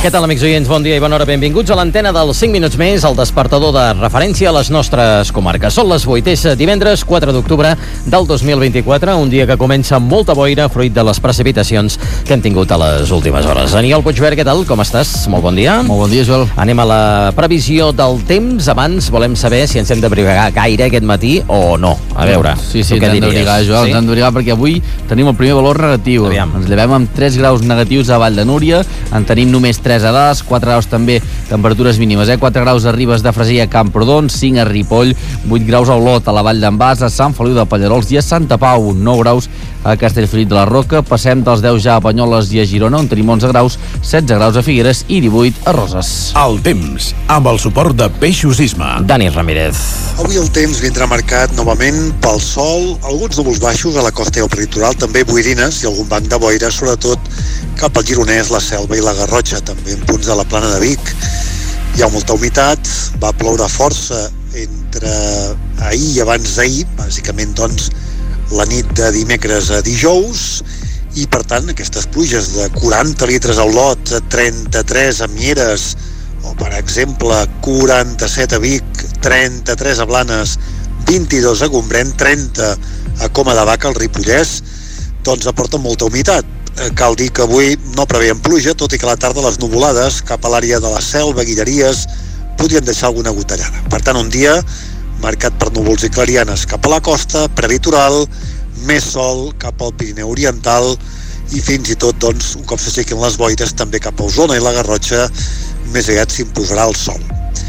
Què tal, amics oients? Bon dia i bona hora. Benvinguts a l'antena dels 5 minuts més, el despertador de referència a les nostres comarques. Són les 8, és divendres 4 d'octubre del 2024, un dia que comença amb molta boira, fruit de les precipitacions que hem tingut a les últimes hores. Aniol Puigvert, què tal? Com estàs? Molt bon dia. Molt bon dia, Joel. Anem a la previsió del temps. Abans volem saber si ens hem d'abrigar gaire aquest matí o no. A veure, sí, ens hem d'abrigar, Joel, ens hem d'abrigar perquè avui tenim el primer valor negatiu. Aviam. Ens llevem amb 3 graus negatius a Vall de Núria, en tenim només 3 a Das, 4 graus també, temperatures mínimes, 4 graus a Ribes de Freser i a Camprodon, 5 a Ripoll, 8 graus a Olot, a la Vall d'en Bas, a Sant Feliu de Pallerols i a Santa Pau, 9 graus a Castellfollit de la Roca, passem dels 10 ja a Banyoles i a Girona, on tenim 11 graus, 16 graus a Figueres i 18 a Roses. El temps, amb el suport de Peixos Isma. Dani Ramírez. Avui el temps vindrà marcat novament pel sol, alguns núvols baixos a la costa i al prelitoral, també boirines i algun banc de boira, sobretot cap al Gironès, la Selva i la Garrotxa, també en punts de la Plana de Vic. Hi ha molta humitat, va ploure força entre ahir i abans d'ahir, bàsicament doncs la nit de dimecres a dijous, i per tant aquestes pluges de 40 litres a Olot, 33 a Mieres, o per exemple 47 a Vic, 33 a Blanes, 22 a Gombrèn, 30 a Coma de Vaca, al Ripollès, doncs aporten molta humitat. Cal dir que avui no preveiem pluja, tot i que a la tarda les nuvolades cap a l'àrea de la Selva, Guilleries, podrien deixar alguna gotellada. Per tant, un dia marcat per núvols i clarianes cap a la costa, prelitoral, més sol cap al Pirineu Oriental i fins i tot, doncs, un cop s'aixequin les boires, també cap a Osona i la Garrotxa, més aviat s'imposarà el sol.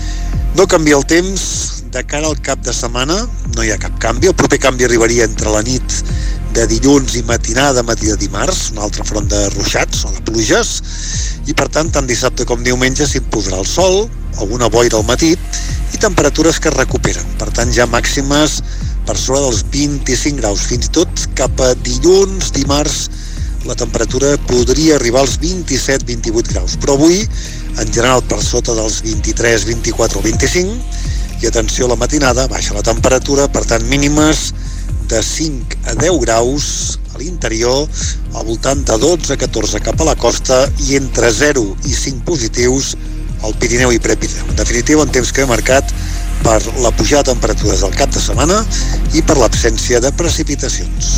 No canvia el temps de cara al cap de setmana, no hi ha cap canvi. El proper canvi arribaria entre la nit de dilluns i matinada, matí de dimarts, un altre front de ruixats o de pluges, i per tant, tant dissabte com diumenge s'imposarà el sol, alguna boira al matí i temperatures que es recuperen. Per tant, ja màximes per sobre dels 25 graus, fins i tot cap a dilluns, dimarts, la temperatura podria arribar als 27-28 graus, però avui, en general, per sota dels 23, 24 o 25, i atenció a la matinada, baixa la temperatura, per tant, mínimes de 5 a 10 graus a l'interior, al voltant de 12 a 14 cap a la costa i entre 0 i 5 positius al Pirineu i Prepirineu. En definitiva, un temps que he marcat per la pujada de temperatures del cap de setmana i per l'absència de precipitacions.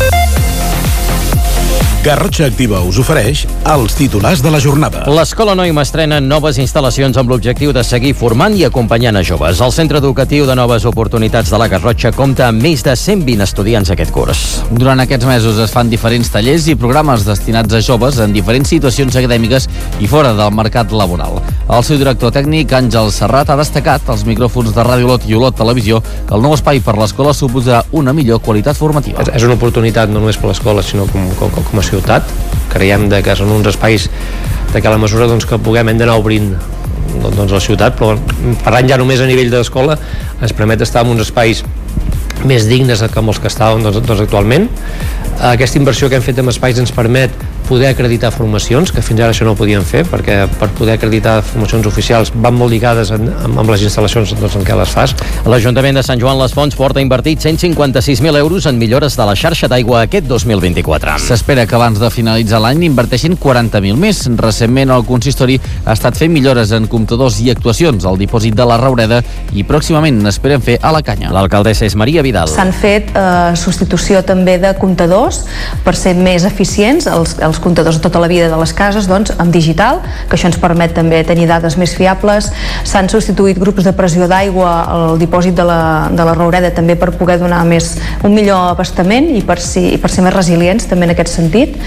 Garrotxa Activa us ofereix els titulars de la jornada. L'Escola Noima estrena noves instal·lacions amb l'objectiu de seguir formant i acompanyant a joves. El Centre Educatiu de Noves Oportunitats de la Garrotxa compta amb més de 120 estudiants aquest curs. Durant aquests mesos es fan diferents tallers i programes destinats a joves en diferents situacions acadèmiques i fora del mercat laboral. El seu director tècnic, Àngel Serrat, ha destacat als micròfons de Ràdio Olot i Olot Televisió que el nou espai per l'escola suposarà una millor qualitat formativa. És una oportunitat no només per l'escola, sinó com a ciutat. Creiem que són uns espais de que a la mesura que puguem hem d'anar obrint la ciutat, però parlant ja només a nivell de l'escola ens permet estar en uns espais més dignes que els que estàvem actualment. Aquesta inversió que hem fet en espais ens permet poder acreditar formacions, que fins ara això no ho podíem fer, perquè per poder acreditar formacions oficials van molt lligades amb les instal·lacions en què les fas. L'Ajuntament de Sant Joan les Fonts porta invertit 156.000 euros en millores de la xarxa d'aigua aquest 2024. S'espera que abans de finalitzar l'any inverteixin 40.000 més. Recentment el consistori ha estat fent millores en comptadors i actuacions al dipòsit de la Raureda i pròximament n'esperen fer a la Canya. L'alcaldessa és Maria Vidal. S'han fet substitució també de comptadors per ser més eficients, els comptadors de tota la vida de les cases, doncs, en digital, que això ens permet també tenir dades més fiables. S'han substituït grups de pressió d'aigua al dipòsit de la Raureda també per poder donar un millor abastament i per ser més resilients també en aquest sentit.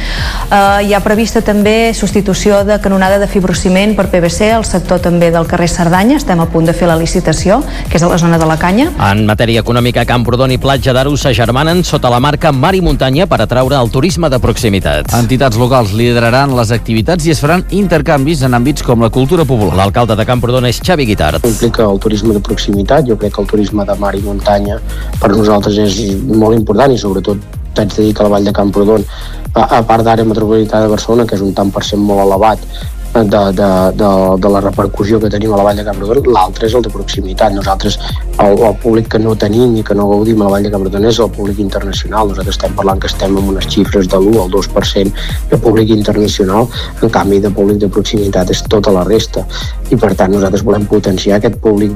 Hi ha prevista també substitució de canonada de fibrociment per PVC al sector també del carrer Cerdanya. Estem a punt de fer la licitació, que és a la zona de la Canya. En matèria econòmica, Camprodon i Platja d'Aro s'agermanen sota la marca Mar i Muntanya per atraure el turisme de proximitat. Entitats locals lideraran les activitats i es faran intercanvis en àmbits com la cultura popular. L'alcalde de Camprodon és Xavi Guitart. Implica el turisme de proximitat. Jo crec que el turisme de mar i muntanya per nosaltres és molt important i sobretot haig de dir que la vall de Camprodon, a part d'àrea metropolitana de Barcelona, que és un tant per cent molt elevat, de la repercussió que tenim a la Vall de Camprodon, l'altre és el de proximitat. Nosaltres, el públic que no tenim i que no gaudim a la Vall de Camprodon és el públic internacional. Nosaltres estem parlant que estem amb unes xifres de l'1 al 2% de públic internacional, en canvi de públic de proximitat és tota la resta, i per tant nosaltres volem potenciar aquest públic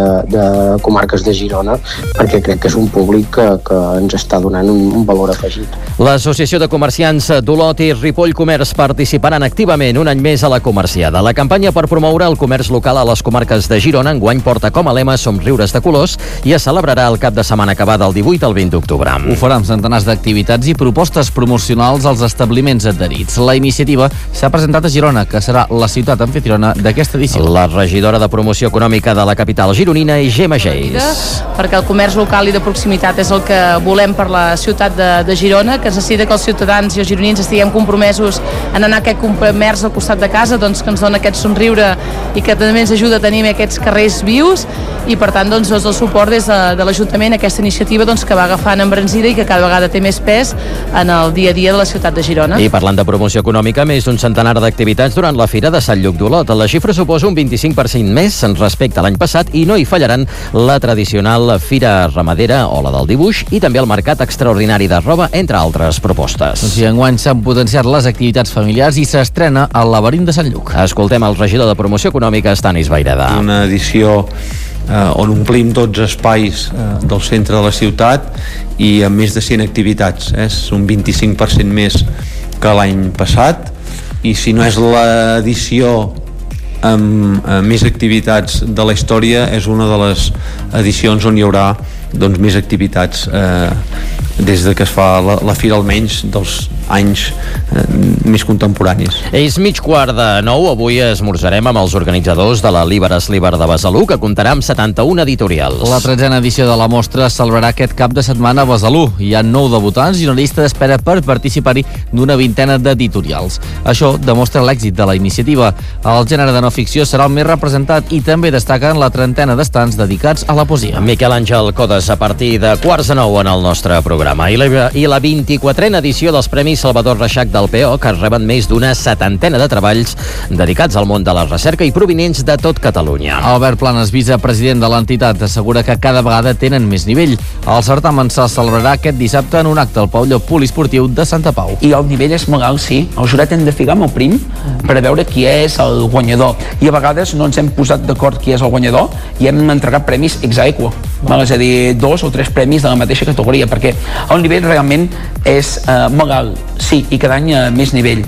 de comarques de Girona, perquè crec que és un públic que ens està donant un valor afegit. L'Associació de Comerciants d'Olot i Ripoll Comerç participaran activament un any més a la Comerciada. La campanya per promoure el comerç local a les comarques de Girona enguany porta com a lema Somriures de colors i es celebrarà el cap de setmana que va del 18 al 20 d'octubre. Ho farà amb centenars d'activitats i propostes promocionals als establiments adherits. La iniciativa s'ha presentat a Girona, que serà la ciutat amfitriona d'aquesta edició. La regidora de Promoció Econòmica de la capital gironina és Gemma Geis. Perquè el comerç local i de proximitat és el que volem per la ciutat de Girona, que necessita que els ciutadans i els gironins estiguem compromesos en anar a aquest comerç al costat de casa, doncs, que ens dona aquest somriure i que també ens ajuda a tenir aquests carrers vius, i per tant doncs, el suport des de l'Ajuntament a aquesta iniciativa doncs, que va agafant embranzida i que cada vegada té més pes en el dia a dia de la ciutat de Girona. I parlant de promoció econòmica, més d'un centenar d'activitats durant la Fira de Sant Lluc d'Olot. La xifra suposa un 25% més respecte a l'any passat i no hi fallaran la tradicional Fira Ramadera o la del dibuix i també el Mercat Extraordinari de Roba, entre altres propostes. Doncs enguany s'han potenciat les activitats familiars i s'estrena el Laberint de Sant Lluc. Escoltem el regidor de Promoció Econòmica, Stanis Vaireda. Una edició on omplim tots espais del centre de la ciutat i amb més de 100 activitats. És un 25% més que l'any passat, i si no és l'edició amb més activitats de la història, és una de les edicions on hi haurà doncs, més activitats des de que es fa la fira, almenys dels anys més contemporanis. És 8:45. Avui esmorzarem amb els organitzadors de la Liber de Besalú, que comptarà amb 71 editorials. La 13a edició de la mostra es celebrarà aquest cap de setmana a Besalú. Hi ha 9 debutants i una llista d'espera per participar-hi d'una vintena d'editorials. Això demostra l'èxit de la iniciativa. El gènere de no ficció serà el més representat i també destaquen la trentena d'estants dedicats a la poesia. Miquel Àngel Codes a partir de 8:45 en el nostre programa. I la 24a edició dels Premis Salvador Reixac del PO, que reben més d'una 70ena de treballs dedicats al món de la recerca i provinents de tot Catalunya. Albert Planes, vicepresident de l'entitat, assegura que cada vegada tenen més nivell. El certamen se celebrarà aquest dissabte en un acte al pavelló poliesportiu de Santa Pau. I el nivell és molt alt, sí. El jurat hem de ficar amb el prim per veure qui és el guanyador. I a vegades no ens hem posat d'acord qui és el guanyador i hem entregat premis ex aequo. És a dir, 2 o 3 premis de la mateixa categoria, perquè el nivell realment és molt alt, sí, i cada any més nivell.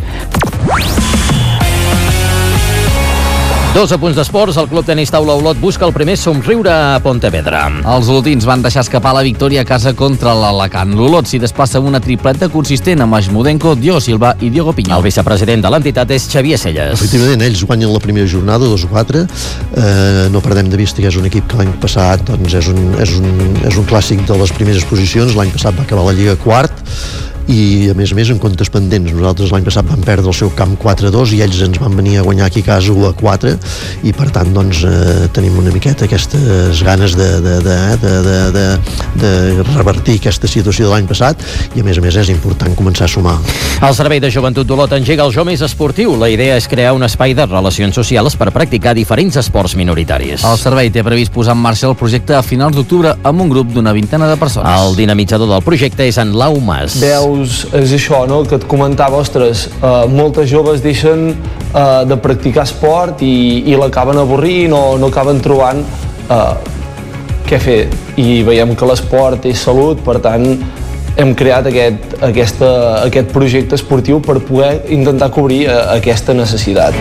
2 apunts d'esports. El Club Tenis Taula Olot busca el primer somriure a Pontevedra. Els olotins van deixar escapar la victòria a casa contra l'Alacant. L'Olot s'hi desplaça amb una tripleta consistent amb Ajmudenko, Diogo Silva i Diogo Pinyol. El vicepresident de l'entitat és Xavier Selles. Efectivament, ells guanyen la primera jornada 2-4. No perdem de vista que és un equip que l'any passat doncs, és un clàssic de les primeres posicions. L'any passat va acabar la Lliga quart i a més en comptes pendents. Nosaltres l'any passat vam perdre el seu camp 4-2 i ells ens van venir a guanyar aquí a casa 1-4 i per tant doncs tenim una miqueta aquestes ganes de revertir aquesta situació de l'any passat i a més és important començar a sumar. El Servei de Joventut d'Olot engega el Jo Més Esportiu. La idea és crear un espai de relacions socials per practicar diferents esports minoritaris. El servei té previst posar en marxa el projecte a finals d'octubre amb un grup d'una vintena de persones. El dinamitzador del projecte és en Lau Mas. És això, no?, que et comentava, ostres, moltes joves deixen de practicar esport i l'acaben avorrint o no acaben trobant què fer. I veiem que l'esport és salut, per tant, hem creat aquest projecte esportiu per poder intentar cobrir aquesta necessitat.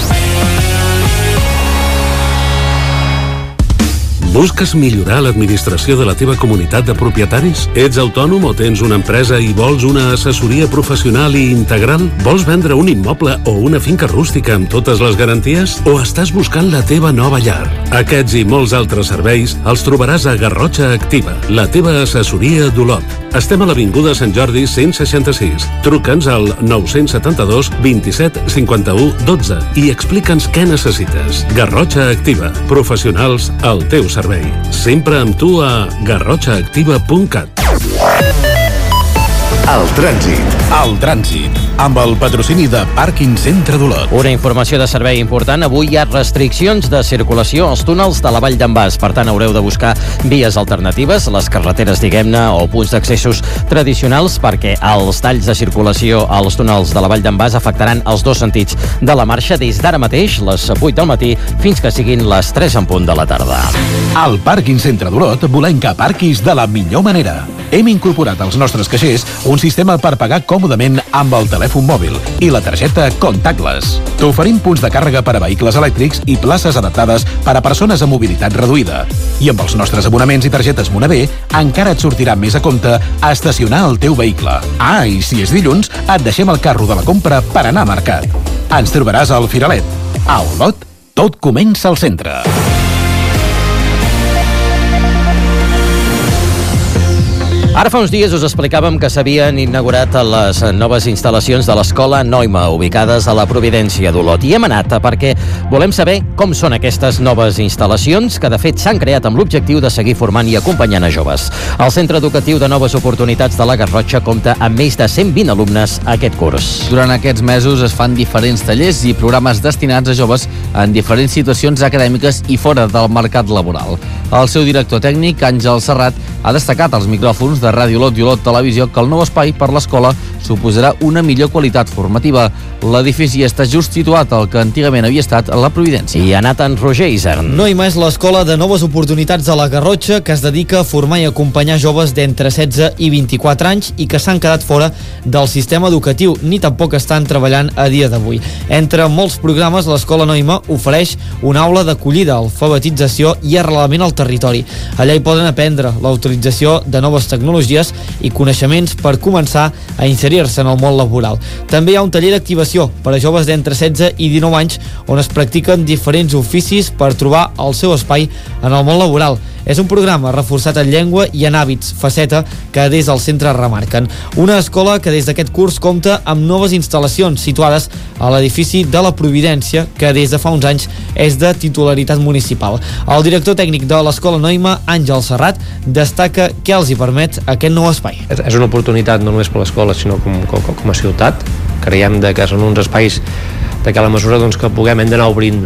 Busques millorar l'administració de la teva comunitat de propietaris? Ets autònom o tens una empresa i vols una assessoria professional i integral? Vols vendre un immoble o una finca rústica amb totes les garanties? O estàs buscant la teva nova llar? Aquests i molts altres serveis els trobaràs a Garrotxa Activa, la teva assessoria d'Olot. Estem a l'Avinguda Sant Jordi 166. Truca'ns al 972 27 51 12 i explica'ns què necessites. Garrotxa Activa, professionals al teu servei. Sempre amb tu a garrotxaactiva.cat. El trànsit. amb el patrocini de Pàrquing Centre d'Olot. Una informació de servei important. Avui hi ha restriccions de circulació als túnels de la Vall d'en Bas. Per tant, haureu de buscar vies alternatives, les carreteres, diguem-ne, o punts d'accessos tradicionals, perquè els talls de circulació als túnels de la Vall d'en Bas afectaran els dos sentits de la marxa des d'ara mateix, les 8 del matí, fins que siguin les 3 en punt de la tarda. Al Pàrquing Centre d'Olot volem que aparquis de la millor manera. Hem incorporat als nostres caixers un sistema per pagar còmodament amb el telèfon mòbil i la targeta Contactless. T'oferim punts de càrrega per a vehicles elèctrics i places adaptades per a persones amb mobilitat reduïda. I amb els nostres abonaments i targetes Moneder encara et sortirà més a compte estacionar el teu vehicle. Ah, i si és dilluns, et deixem el carro de la compra per anar a mercat. Ens trobaràs al Firalet. A Olot, tot comença al centre. Ara fa uns dies us explicàvem que s'havien inaugurat les noves instal·lacions de l'Escola Noima, ubicades a la Providència d'Olot. I hem anat perquè volem saber com són aquestes noves instal·lacions, que de fet s'han creat amb l'objectiu de seguir formant i acompanyant a joves. El Centre Educatiu de Noves Oportunitats de la Garrotxa compta amb més de 120 alumnes aquest curs. Durant aquests mesos es fan diferents tallers i programes destinats a joves en diferents situacions acadèmiques i fora del mercat laboral. El seu director tècnic, Àngel Serrat, ha destacat als micròfons de Ràdio Olot i Olot Televisió que el nou espai per l'escola suposarà una millor qualitat formativa. L'edifici està just situat al que antigament havia estat la Providència. I ha anat en Roger Isern. Noima és l'escola de noves oportunitats de la Garrotxa que es dedica a formar i acompanyar joves d'entre 16 i 24 anys i que s'han quedat fora del sistema educatiu ni tampoc estan treballant a dia d'avui. Entre molts programes, l'escola Noima ofereix una aula d'acollida, alfabetització i arrelament al territori. Allà hi poden aprendre la utilització de noves tecnologies i coneixements per començar a inserir-se en el món laboral. També hi ha un taller d'activació per a joves d'entre 16 i 19 anys on es practiquen diferents oficis per trobar el seu espai en el món laboral. És un programa reforçat en llengua i en hàbits, faceta que des del centre remarquen. Una escola que des d'aquest curs compta amb noves instal·lacions situades a l'edifici de la Providència, que des de fa uns anys és de titularitat municipal. El director tècnic de l'escola Noima, Àngel Serrat, destaca què els hi permet aquest nou espai. És una oportunitat no només per l'escola, sinó com a ciutat. Creiem que són uns espais de la mesura que hem d'anar obrint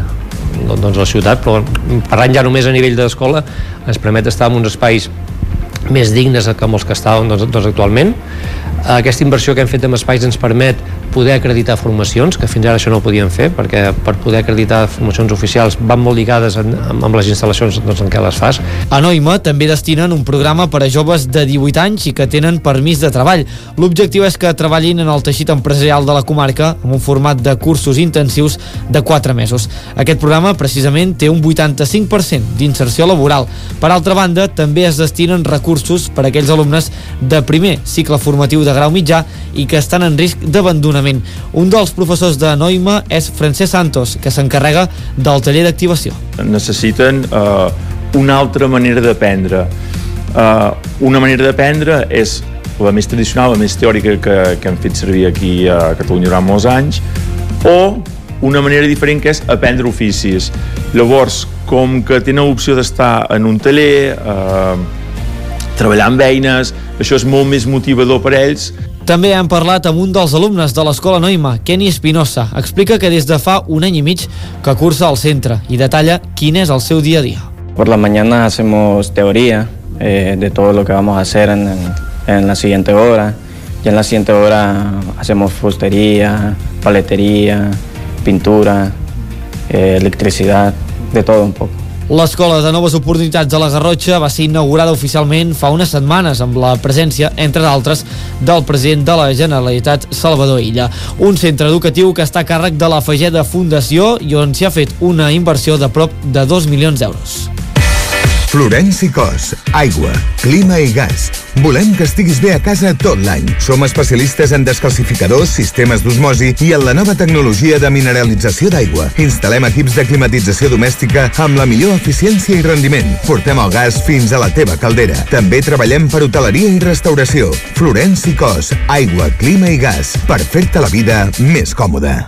la ciutat, però parlant ja només a nivell d'escola ens permet estar en uns espais més dignes que els que estàvem actualment. Aquesta inversió que hem fet en espais ens permet poder acreditar formacions, que fins ara això no ho podíem fer, perquè per poder acreditar formacions oficials van molt lligades amb les instal·lacions en què les fas. A Noima també destinen un programa per a joves de 18 anys i que tenen permís de treball. L'objectiu és que treballin en el teixit empresarial de la comarca amb un format de cursos intensius de 4 mesos. Aquest programa precisament té un 85% d'inserció laboral. Per altra banda, també es destinen recursos per a aquells alumnes de primer cicle formatiu de grau mitjà i que estan en risc d'abandonament. Un dels professors de Noima és Francesc Santos, que s'encarrega del taller d'activació. Necessiten una altra manera d'aprendre. Una manera d'aprendre és la més tradicional, la més teòrica que hem fet servir aquí a Catalunya durant molts anys, o una manera diferent que és aprendre oficis. Llavors, com que tenen l'opció d'estar en un taller, treballar amb eines, això és molt més motivador per a ells. També hem parlat amb un dels alumnes de l'escola Noima, Kenny Espinosa. Explica que des de fa un any i mig que cursa al centre i detalla quin és el seu dia a dia. Por la mañana hacemos teoría de todo lo que vamos a hacer en la siguiente hora. Y en la siguiente hora hacemos fustería, paletería, pintura, electricidad, de todo un poco. L'Escola de Noves Oportunitats de la Garrotxa va ser inaugurada oficialment fa unes setmanes amb la presència, entre d'altres, del president de la Generalitat, Salvador Illa. Un centre educatiu que està a càrrec de la Fageda Fundació i on s'hi ha fet una inversió de prop de 2 milions d'euros. Florenci Cos, aigua, clima i gas. Volem que estiguis bé a casa tot l'any. Som especialistes en descalcificadors, sistemes d'osmosi i en la nova tecnologia de mineralització d'aigua. Instal·lem equips de climatització domèstica amb la millor eficiència i rendiment. Portem el gas fins a la teva caldera. També treballem per hoteleria i restauració. Florenci Cos, aigua, clima i gas. Per fer-te la vida més còmoda.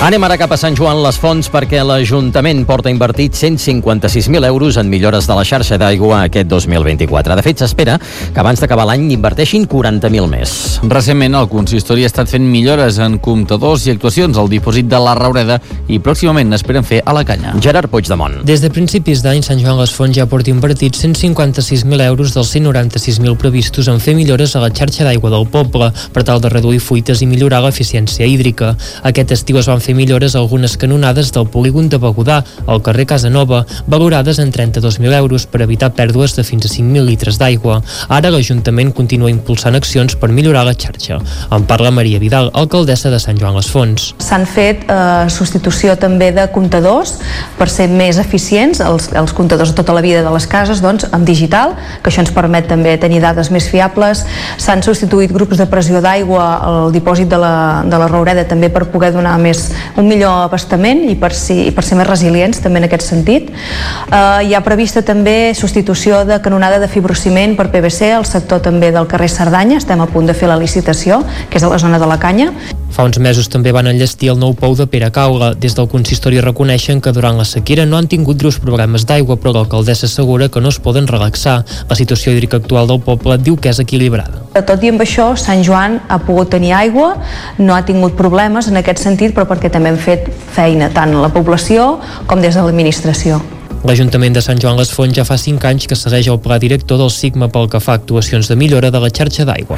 Anem ara cap a Sant Joan les Fonts perquè l'Ajuntament porta invertit 156.000 euros en millores de la xarxa d'aigua aquest 2024. De fet, s'espera que abans d'acabar l'any inverteixin 40.000 més. Recentment, el consistori ha estat fent millores en comptadors i actuacions al dipòsit de la Raureda i pròximament n'esperen fer a la Canya. Gerard Puigdemont. Des de principis d'any, Sant Joan les Fonts ja porta invertit 156.000 euros dels 196.000 previstos en fer millores a la xarxa d'aigua del poble per tal de reduir fuites i millorar l'eficiència hídrica. Aquest estiu es van fer millores a algunes canonades del polígon de Begudà, al carrer Casanova, valorades en 32.000 euros per evitar pèrdues de fins a 5.000 litres d'aigua. Ara l'Ajuntament continua impulsant accions per millorar la xarxa. En parla Maria Vidal, alcaldessa de Sant Joan les Fonts. S'han fet substitució també de comptadors per ser més eficients, els comptadors de tota la vida de les cases, doncs, en digital, que això ens permet també tenir dades més fiables. S'han substituït grups de pressió d'aigua al dipòsit de la Raureda també per poder donar un millor abastament i per ser més resilients també en aquest sentit. Hi ha prevista també substitució de canonada de fibrociment per PVC al sector també del carrer Cerdanya. Estem a punt de fer la licitació, que és a la zona de la Canya. Fa uns mesos també van enllestir el nou pou de Pere Caula. Des del consistori reconeixen que durant la sequera no han tingut greus problemes d'aigua, però l'alcaldessa assegura que no es poden relaxar. La situació hídrica actual del poble diu que és equilibrada. Tot i amb això, Sant Joan ha pogut tenir aigua, no ha tingut problemes en aquest sentit, però perquè també hem fet feina tant a la població com des de l'administració. L'Ajuntament de Sant Joan les Fonts ja fa 5 anys que segueix el pla director del Sigma pel que fa a actuacions de millora de la xarxa d'aigua.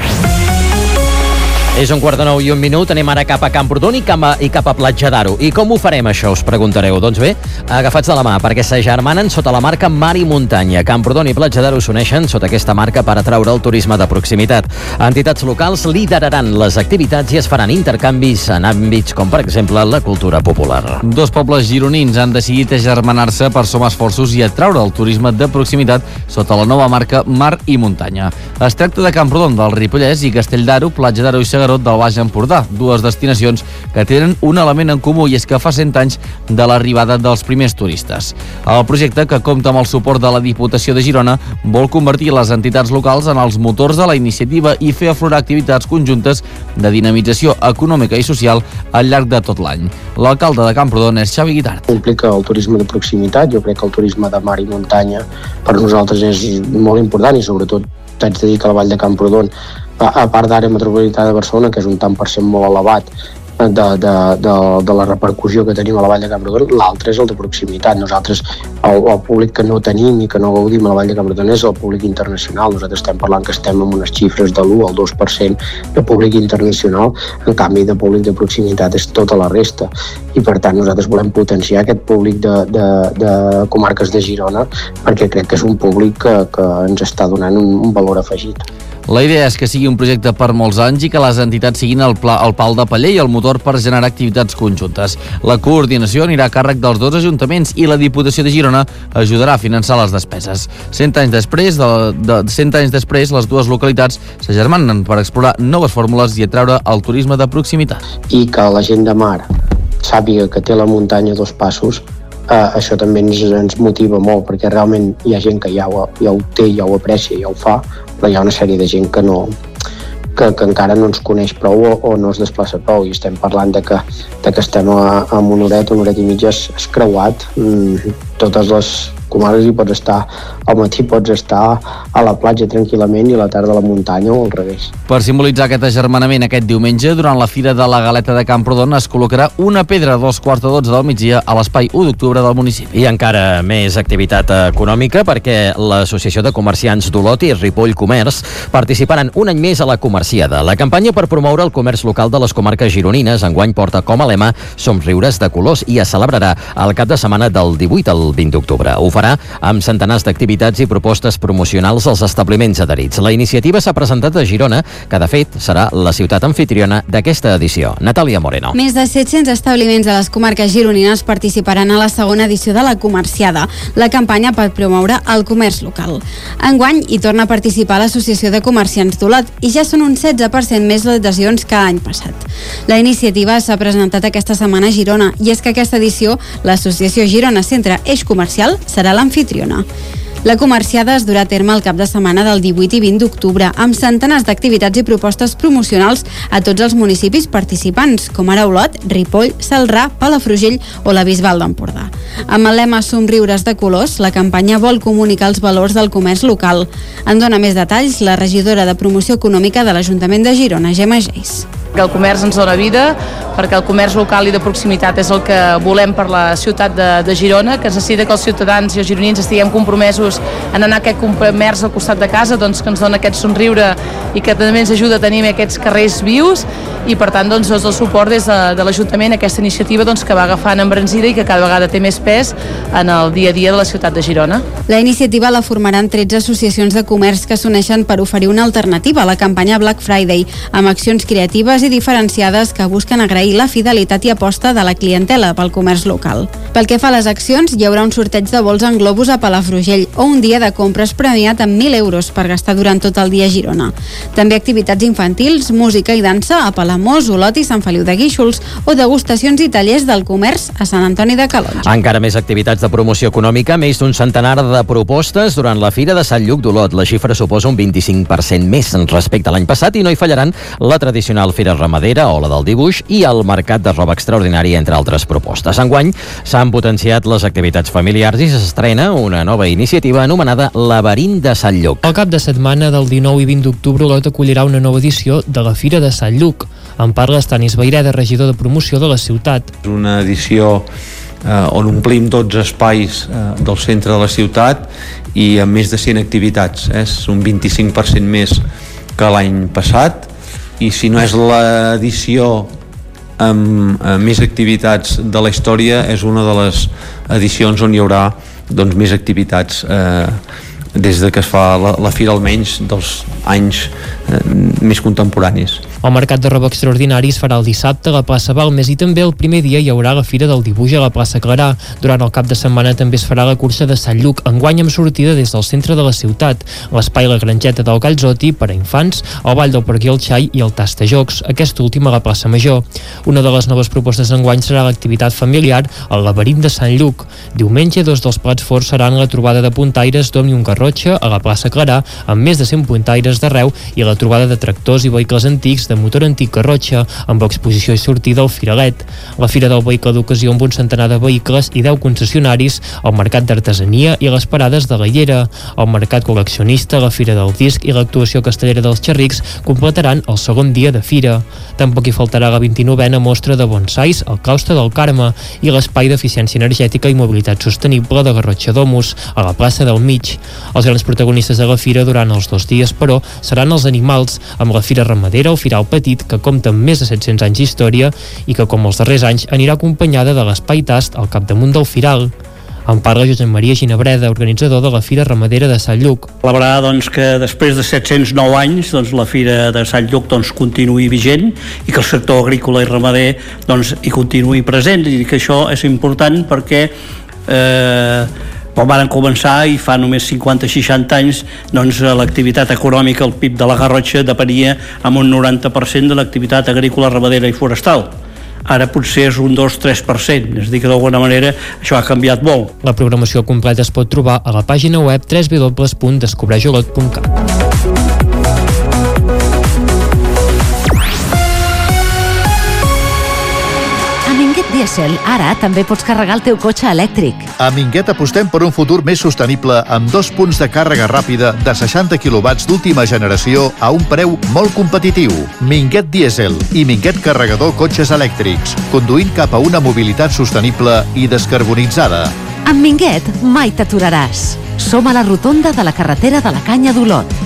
És 8:45, anem ara cap a Camprodon i cap a Platja d'Aro. I com ho farem, això, us preguntareu? Doncs bé, agafats de la mà, perquè s'agermanen sota la marca Mar i Muntanya. Camprodon i Platja d'Aro s'uneixen sota aquesta marca per atraure el turisme de proximitat. Entitats locals lideraran les activitats i es faran intercanvis en àmbits com, per exemple, la cultura popular. Dos pobles gironins han decidit agermanar-se per sumar esforços i atraure el turisme de proximitat sota la nova marca Mar i Muntanya. Es tracta de Camprodon del Ripollès i Castell d'Aro, Platja d'Aro i Segarot del Baix Empordà, dues destinacions que tenen un element en comú i és que fa 100 anys de l'arribada dels primers turistes. El projecte, que compta amb el suport de la Diputació de Girona, vol convertir les entitats locals en els motors de la iniciativa i fer aflorar activitats conjuntes de dinamització econòmica i social al llarg de tot l'any. L'alcalde de Camprodon és Xavi Guitart. Implica el turisme de proximitat. Jo crec que el turisme de mar i muntanya per nosaltres és molt important i sobretot t'haig de dir que la Vall de Camprodon, a part d'àrea metropolitana de Barcelona, que és un tant per cent molt elevat de la repercussió que tenim a la Vall de Camprodon, l'altre és el de proximitat. Nosaltres, el públic que no tenim i que no gaudim a la Vall de Camprodon és el públic internacional. Nosaltres estem parlant que estem amb unes xifres de l'1 al 2% de públic internacional, en canvi de públic de proximitat és tota la resta. I per tant nosaltres volem potenciar aquest públic de comarques de Girona perquè crec que és un públic que ens està donant un valor afegit. La idea és que sigui un projecte per molts anys i que les entitats siguin el pal de paller i el motor per generar activitats conjuntes. La coordinació anirà a càrrec dels dos ajuntaments i la Diputació de Girona ajudarà a finançar les despeses. 100 anys després, les dues localitats s'agermanen per explorar noves fórmules i atraure el turisme de proximitat. I que la gent de mar sàpiga que té la muntanya a 2 passos, això també ens motiva molt, perquè realment hi ha gent que ja ho té, ja ho aprecia, ja ho fa, però hi ha una sèrie de gent que encara no ens coneix prou o no es desplaça prou, i estem parlant de que estem amb una horeta i mitja escreuat totes les comarques, i pots estar al matí, pots estar a la platja tranquil·lament i a la tarda a la muntanya o al revés. Per simbolitzar aquest agermanament aquest diumenge, durant la Fira de la Galeta de Camprodon es col·locarà una pedra a 2:45 del migdia a l'espai 1 d'octubre del municipi. I encara més activitat econòmica perquè l'Associació de Comerciants d'Olot i Ripoll Comerç participaran un any més a la Comerciada. La campanya per promoure el comerç local de les comarques gironines enguany porta com a lema Somriures de colors i es celebrarà el cap de setmana del 18 al 20 d'octubre. Ho farà amb centenars d'activitats i propostes promocionals als establiments adherits. La iniciativa s'ha presentat a Girona, que de fet serà la ciutat anfitriona d'aquesta edició. Natàlia Moreno. Més de 700 establiments de les comarques gironines participaran a la segona edició de la Comerciada, la campanya per promoure el comerç local. Enguany hi torna a participar l'Associació de Comerciants d'Olot i ja són un 16% més les adhesions que l'any passat. La iniciativa s'ha presentat aquesta setmana a Girona i és que aquesta edició l'Associació Girona Centre Eix Comercial serà l'anfitriona. La comerciada es durà a terme el cap de setmana del 18 i 20 d'octubre, amb centenars d'activitats i propostes promocionals a tots els municipis participants, com ara Olot, Ripoll, Celrà, Palafrugell o la Bisbal d'Empordà. Amb el lema Somriures de colors, la campanya vol comunicar els valors del comerç local. En dona més detalls la regidora de Promoció Econòmica de l'Ajuntament de Girona, Gemma Geis. Que el comerç ens dona vida, perquè el comerç local i de proximitat és el que volem per la ciutat de Girona, que es necessita que els ciutadans i els gironins estiguem compromesos en anar a aquest comerç al costat de casa, doncs, que ens dona aquest somriure i que també ens ajuda a tenir aquests carrers vius, i per tant doncs, el suport des de l'Ajuntament a aquesta iniciativa doncs, que va agafant embranzida i que cada vegada té més pes en el dia a dia de la ciutat de Girona. La iniciativa la formaran 13 associacions de comerç que s'uneixen per oferir una alternativa a la campanya Black Friday, amb accions creatives i diferenciades que busquen agrair la fidelitat i aposta de la clientela pel comerç local. Pel que fa a les accions, hi haurà un sorteig de vols en globus a Palafrugell o un dia de compres premiat amb 1.000 euros per gastar durant tot el dia a Girona. També activitats infantils, música i dansa a Palamós, Olot i Sant Feliu de Guíxols o degustacions i tallers del comerç a Sant Antoni de Calonge. Encara més activitats de promoció econòmica, més d'un centenar de propostes durant la Fira de Sant Lluc d'Olot. La xifra suposa un 25% més respecte a l'any passat i no hi fallaran la tradicional Fira Ramadera o la del dibuix i el mercat de roba extraordinari, entre altres propostes. Enguany s'han potenciat les activitats familiars i s'estrena una nova iniciativa anomenada Laberint de Sant Lluc. El cap de setmana del 19 i 20 d'octubre Olot acollirà una nova edició de la Fira de Sant Lluc. En parla Estanis Vaireda, regidor de promoció de la ciutat. És una edició on omplim 12 espais del centre de la ciutat i amb més de 100 activitats. És un 25% més que l'any passat, i si no és l'edició amb més activitats de la història, és una de les edicions on hi haurà doncs, més activitats des de que es fa la fira, almenys dels anys més contemporanis. El mercat de roba extraordinari es farà el dissabte a la plaça Balmes i també el primer dia hi haurà la Fira del Dibuix a la plaça Clarà. Durant el cap de setmana també es farà la cursa de Sant Lluc, enguany amb sortida des del centre de la ciutat, l'espai La Grangeta del Gallzoti per a infants, el Ball del Parc i el Xai i el Tastajocs, aquesta última a la plaça Major. Una de les noves propostes d'enguany serà l'activitat familiar al Laberint de Sant Lluc. Diumenge, dos dels plats forts seran la trobada de puntaires d'Om i un Garrotxa a la plaça Clarà, amb més de 100 puntaires d'arreu, i la trobada de tractors i vehicles antics de motor antic Garrotxa, amb exposició i sortida al Firalet. La Fira del Vehicle d'Ocasió amb un centenar de vehicles i 10 concessionaris, el Mercat d'Artesania i les parades de la Llera, el Mercat Col·leccionista, la Fira del Disc i l'actuació castellera dels Xerrics completaran el segon dia de fira. Tampoc hi faltarà la 29a mostra de bonsais al Claustre del Carme i l'espai d'eficiència energètica i mobilitat sostenible de Garrotxa Domus, a la plaça del Mig. Els grans protagonistes de la fira durant els 2 dies, però, seran els animals, amb la Fira Ramadera, el Firal Petit, que compta amb més de 700 anys d'història i que, com els darrers anys, anirà acompanyada de l'Espai Tast al capdamunt del Firal. En parla Josep Maria Ginabreda, organitzador de la Fira Ramadera de Sant Lluc. Celebrar doncs, que després de 709 anys doncs, la Fira de Sant Lluc doncs, continuï vigent i que el sector agrícola i ramader doncs, hi continuï present, i que això és important perquè quan van començar i fa només 50-60 anys doncs l'activitat econòmica, el PIB de la Garrotxa depenia amb un 90% de l'activitat agrícola, ramadera i forestal. Ara potser és un 2-3%, és a dir que d'alguna manera això ha canviat molt. La programació completa es pot trobar a la pàgina web www.descobreixolot.cat. Diesel, ara també pots carregar el teu cotxe elèctric. A Minguet apostem per un futur més sostenible amb 2 punts de càrrega ràpida de 60 kW d'última generació a un preu molt competitiu. Minguet Diesel i Minguet Carregador Cotxes Elèctrics, conduint cap a una mobilitat sostenible i descarbonitzada. Amb Minguet mai t'aturaràs. Som a la rotonda de la carretera de la Canya d'Olot.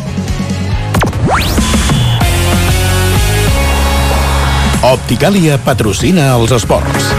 Opticàlia patrocina els esports.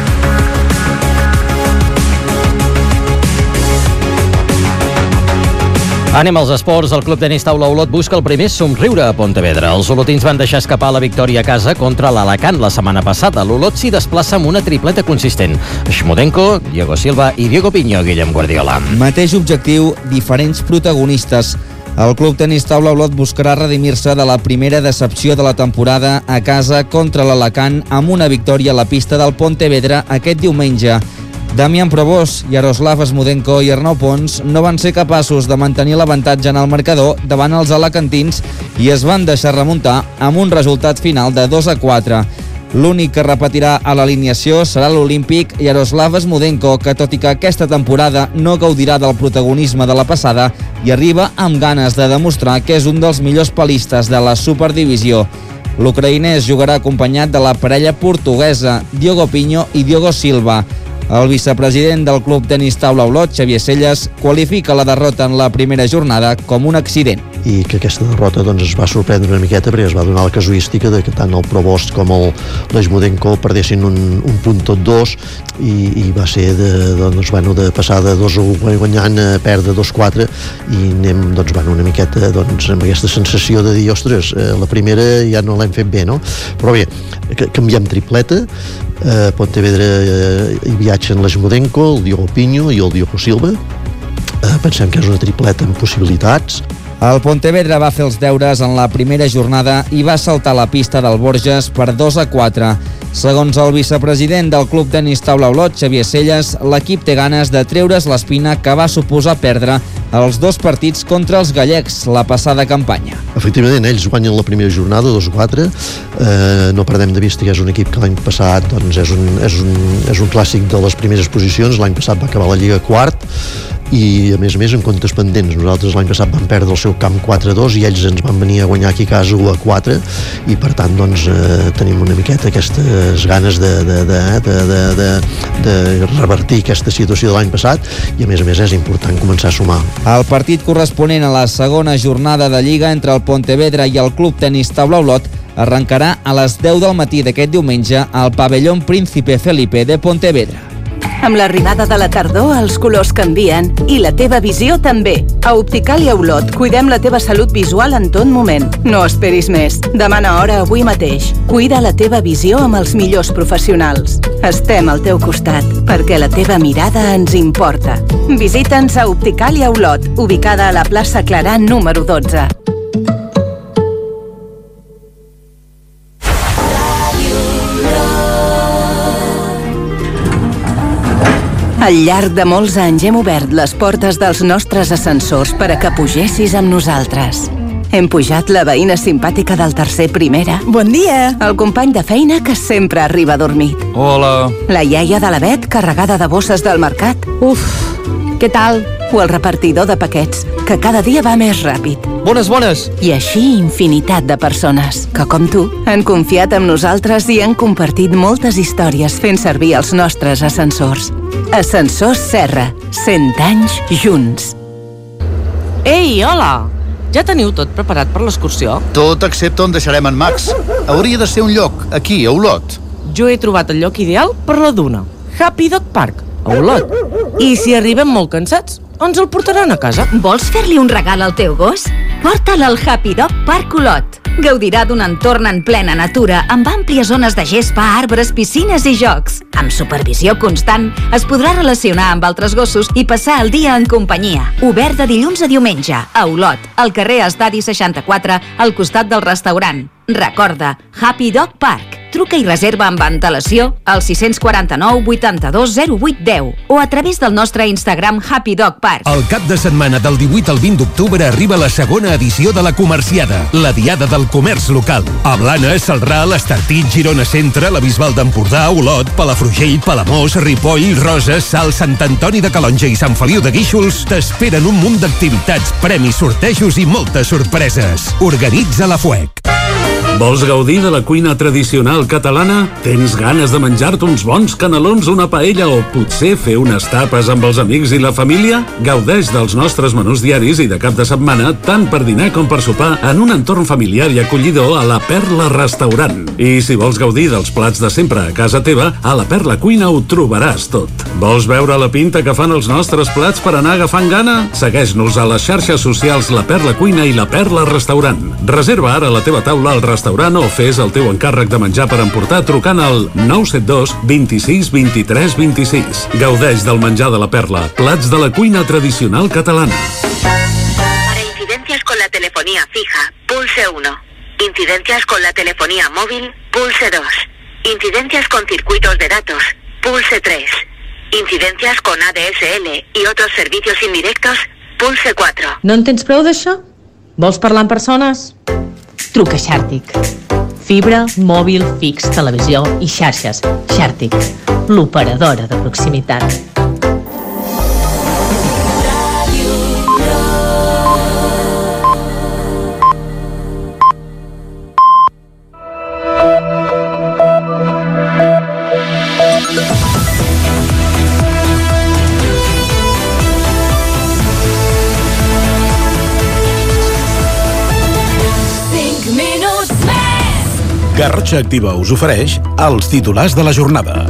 Anem als esports. El Club Tenis Taula Olot busca el primer somriure a Pontevedra. Els olotins van deixar escapar la victòria a casa contra l'Alacant la setmana passada. L'Olot s'hi desplaça amb una tripleta consistent. Schmudenko, Diego Silva i Diego Piño, Guillem Guardiola. Mateix objectiu, diferents protagonistes. El Club Tenis Taula Olot buscarà redimir-se de la primera decepció de la temporada a casa contra l'Alacant amb una victòria a la pista del Pontevedra aquest diumenge. Damian Probós, Yaroslav Smudenko i Arnau Pons no van ser capaços de mantenir l'avantatge en el marcador davant els alacantins i es van deixar remuntar amb un resultat final de 2-4. L'únic que repetirà a l'alineació serà l'olímpic Yaroslav Smudenko, que tot i que aquesta temporada no gaudirà del protagonisme de la passada i arriba amb ganes de demostrar que és un dels millors palistes de la Superdivisió. L'ucraïnès jugarà acompanyat de la parella portuguesa Diogo Pinho i Diogo Silva. El vicepresident del club tenis taula Olot, Xavier Selles, qualifica la derrota en la primera jornada com un accident. I que aquesta derrota doncs, es va sorprendre una miqueta perquè es va donar la casuística de que tant el Provost com l'Smudenko perdessin un punt tot dos i va ser de passar de 2-1 guanyant a perdre 2-4 i anem una miqueta amb aquesta sensació de dir, ostres, la primera ja no l'hem fet bé, no? Però bé, canviem tripleta, Pontevedra hi viatgen l'Smudenko, el Diogo Pinho i el Diogo Silva. Pensem que és una tripleta amb possibilitats. El Pontevedra va fer els deures en la primera jornada i va saltar la pista del Borges per 2-4. Segons el vicepresident del club tenis taula Olot, Xavier Selles, l'equip té ganes de treure's l'espina que va suposar perdre els dos partits contra els gallecs la passada campanya. Efectivament, ells guanyen la primera jornada 2-4. No perdem de vista que és un equip que l'any passat és un clàssic de les primeres posicions. L'any passat va acabar la Lliga quart i a més en comptes pendents. Nosaltres l'any passat vam perdre el seu camp 4-2 i ells ens van venir a guanyar aquí a casa 1-4 i per tant tenim una miqueta aquestes ganes de revertir aquesta situació de l'any passat i a més és important començar a sumar. El partit corresponent a la segona jornada de Lliga entre el Pontevedra i el club tenis taula Olot arrencarà a les 10 del matí d'aquest diumenge al pavelló Príncipe Felipe de Pontevedra. Amb l'arribada de la tardor, els colors canvien i la teva visió també. A Opticàlia Olot cuidem la teva salut visual en tot moment. No esperis més. Demana hora avui mateix. Cuida la teva visió amb els millors professionals. Estem al teu costat, perquè la teva mirada ens importa. Visita'ns a Opticàlia Olot, ubicada a la plaça Clarà número 12. Al llarg de molts anys hem obert les portes dels nostres ascensors per a que pugessis amb nosaltres. Hem pujat la veïna simpàtica del tercer primera. Bon dia! El company de feina que sempre arriba dormit. Hola! La iaia de la Bet carregada de bosses del mercat. Uf, què tal? O el repartidor de paquets, que cada dia va més ràpid. Bones! I així infinitat de persones que, com tu, han confiat en nosaltres i han compartit moltes històries fent servir els nostres ascensors. Ascensors Serra, 100 anys junts. Ei, hola! Ja teniu tot preparat per l'excursió? Tot excepte on deixarem en Max. Hauria de ser un lloc, aquí, a Olot. Jo he trobat el lloc ideal per la duna. Happy Dog Park, a Olot. I si arribem molt cansats, ens el portaran a casa. Vols fer-li un regal al teu gos? Porta'l al Happy Dog Park Olot. Gaudirà d'un entorn en plena natura, amb àmplies zones de gespa, arbres, piscines i jocs. Amb supervisió constant, es podrà relacionar amb altres gossos i passar el dia en companyia. Obert de dilluns a diumenge, a Olot, al carrer Estadi 64, al costat del restaurant. Recorda, Happy Dog Park. Truca i reserva amb antelació al 649 82 08 10 o a través del nostre Instagram Happy Dog Park. El cap de setmana del 18 al 20 d'octubre arriba la segona edició de la Comerciada, la Diada del Comerç Local. A Blanes, Celrà, l'Estartit, Girona Centre, la Bisbal d'Empordà, Olot, Palafrugell, Palamós, Ripoll, Roses, Salt, Sant Antoni de Calonja i Sant Feliu de Guíxols t'esperen un munt d'activitats, premis, sortejos i moltes sorpreses. Organitza la FUEC. Vols gaudir de la cuina tradicional catalana? Tens ganes de menjar-te uns bons canelons, una paella o potser fer unes tapes amb els amics i la família? Gaudeix dels nostres menús diaris i de cap de setmana, tant per dinar com per sopar, en un entorn familiar i acollidor a la Perla Restaurant. I si vols gaudir dels plats de sempre a casa teva, a la Perla Cuina ho trobaràs tot. Vols veure la pinta que fan els nostres plats per anar agafant gana? Segueix-nos a les xarxes socials La Perla Cuina i La Perla Restaurant. Reserva ara la teva taula al restaurant o fes el teu encàrrec de menjar per emportar trucant al 972 26 23 26. Gaudeix del menjar de la Perla, plats de la cuina tradicional catalana. Para incidencias con la telefonía fija, pulse 1. Incidencias con la telefonía móvil, pulse 2. Incidencias con circuitos de datos, pulse 3. Incidencias con ADSL y otros servicios indirectos, pulse 4. No en tens prou d'això? Vols parlar amb persones? Truca a Xàrtic. Fibra, mòbil, fix, televisió i xarxes. Xàrtic, l'operadora de proximitat. Garrotxa Activa us ofereix els titulars de la jornada.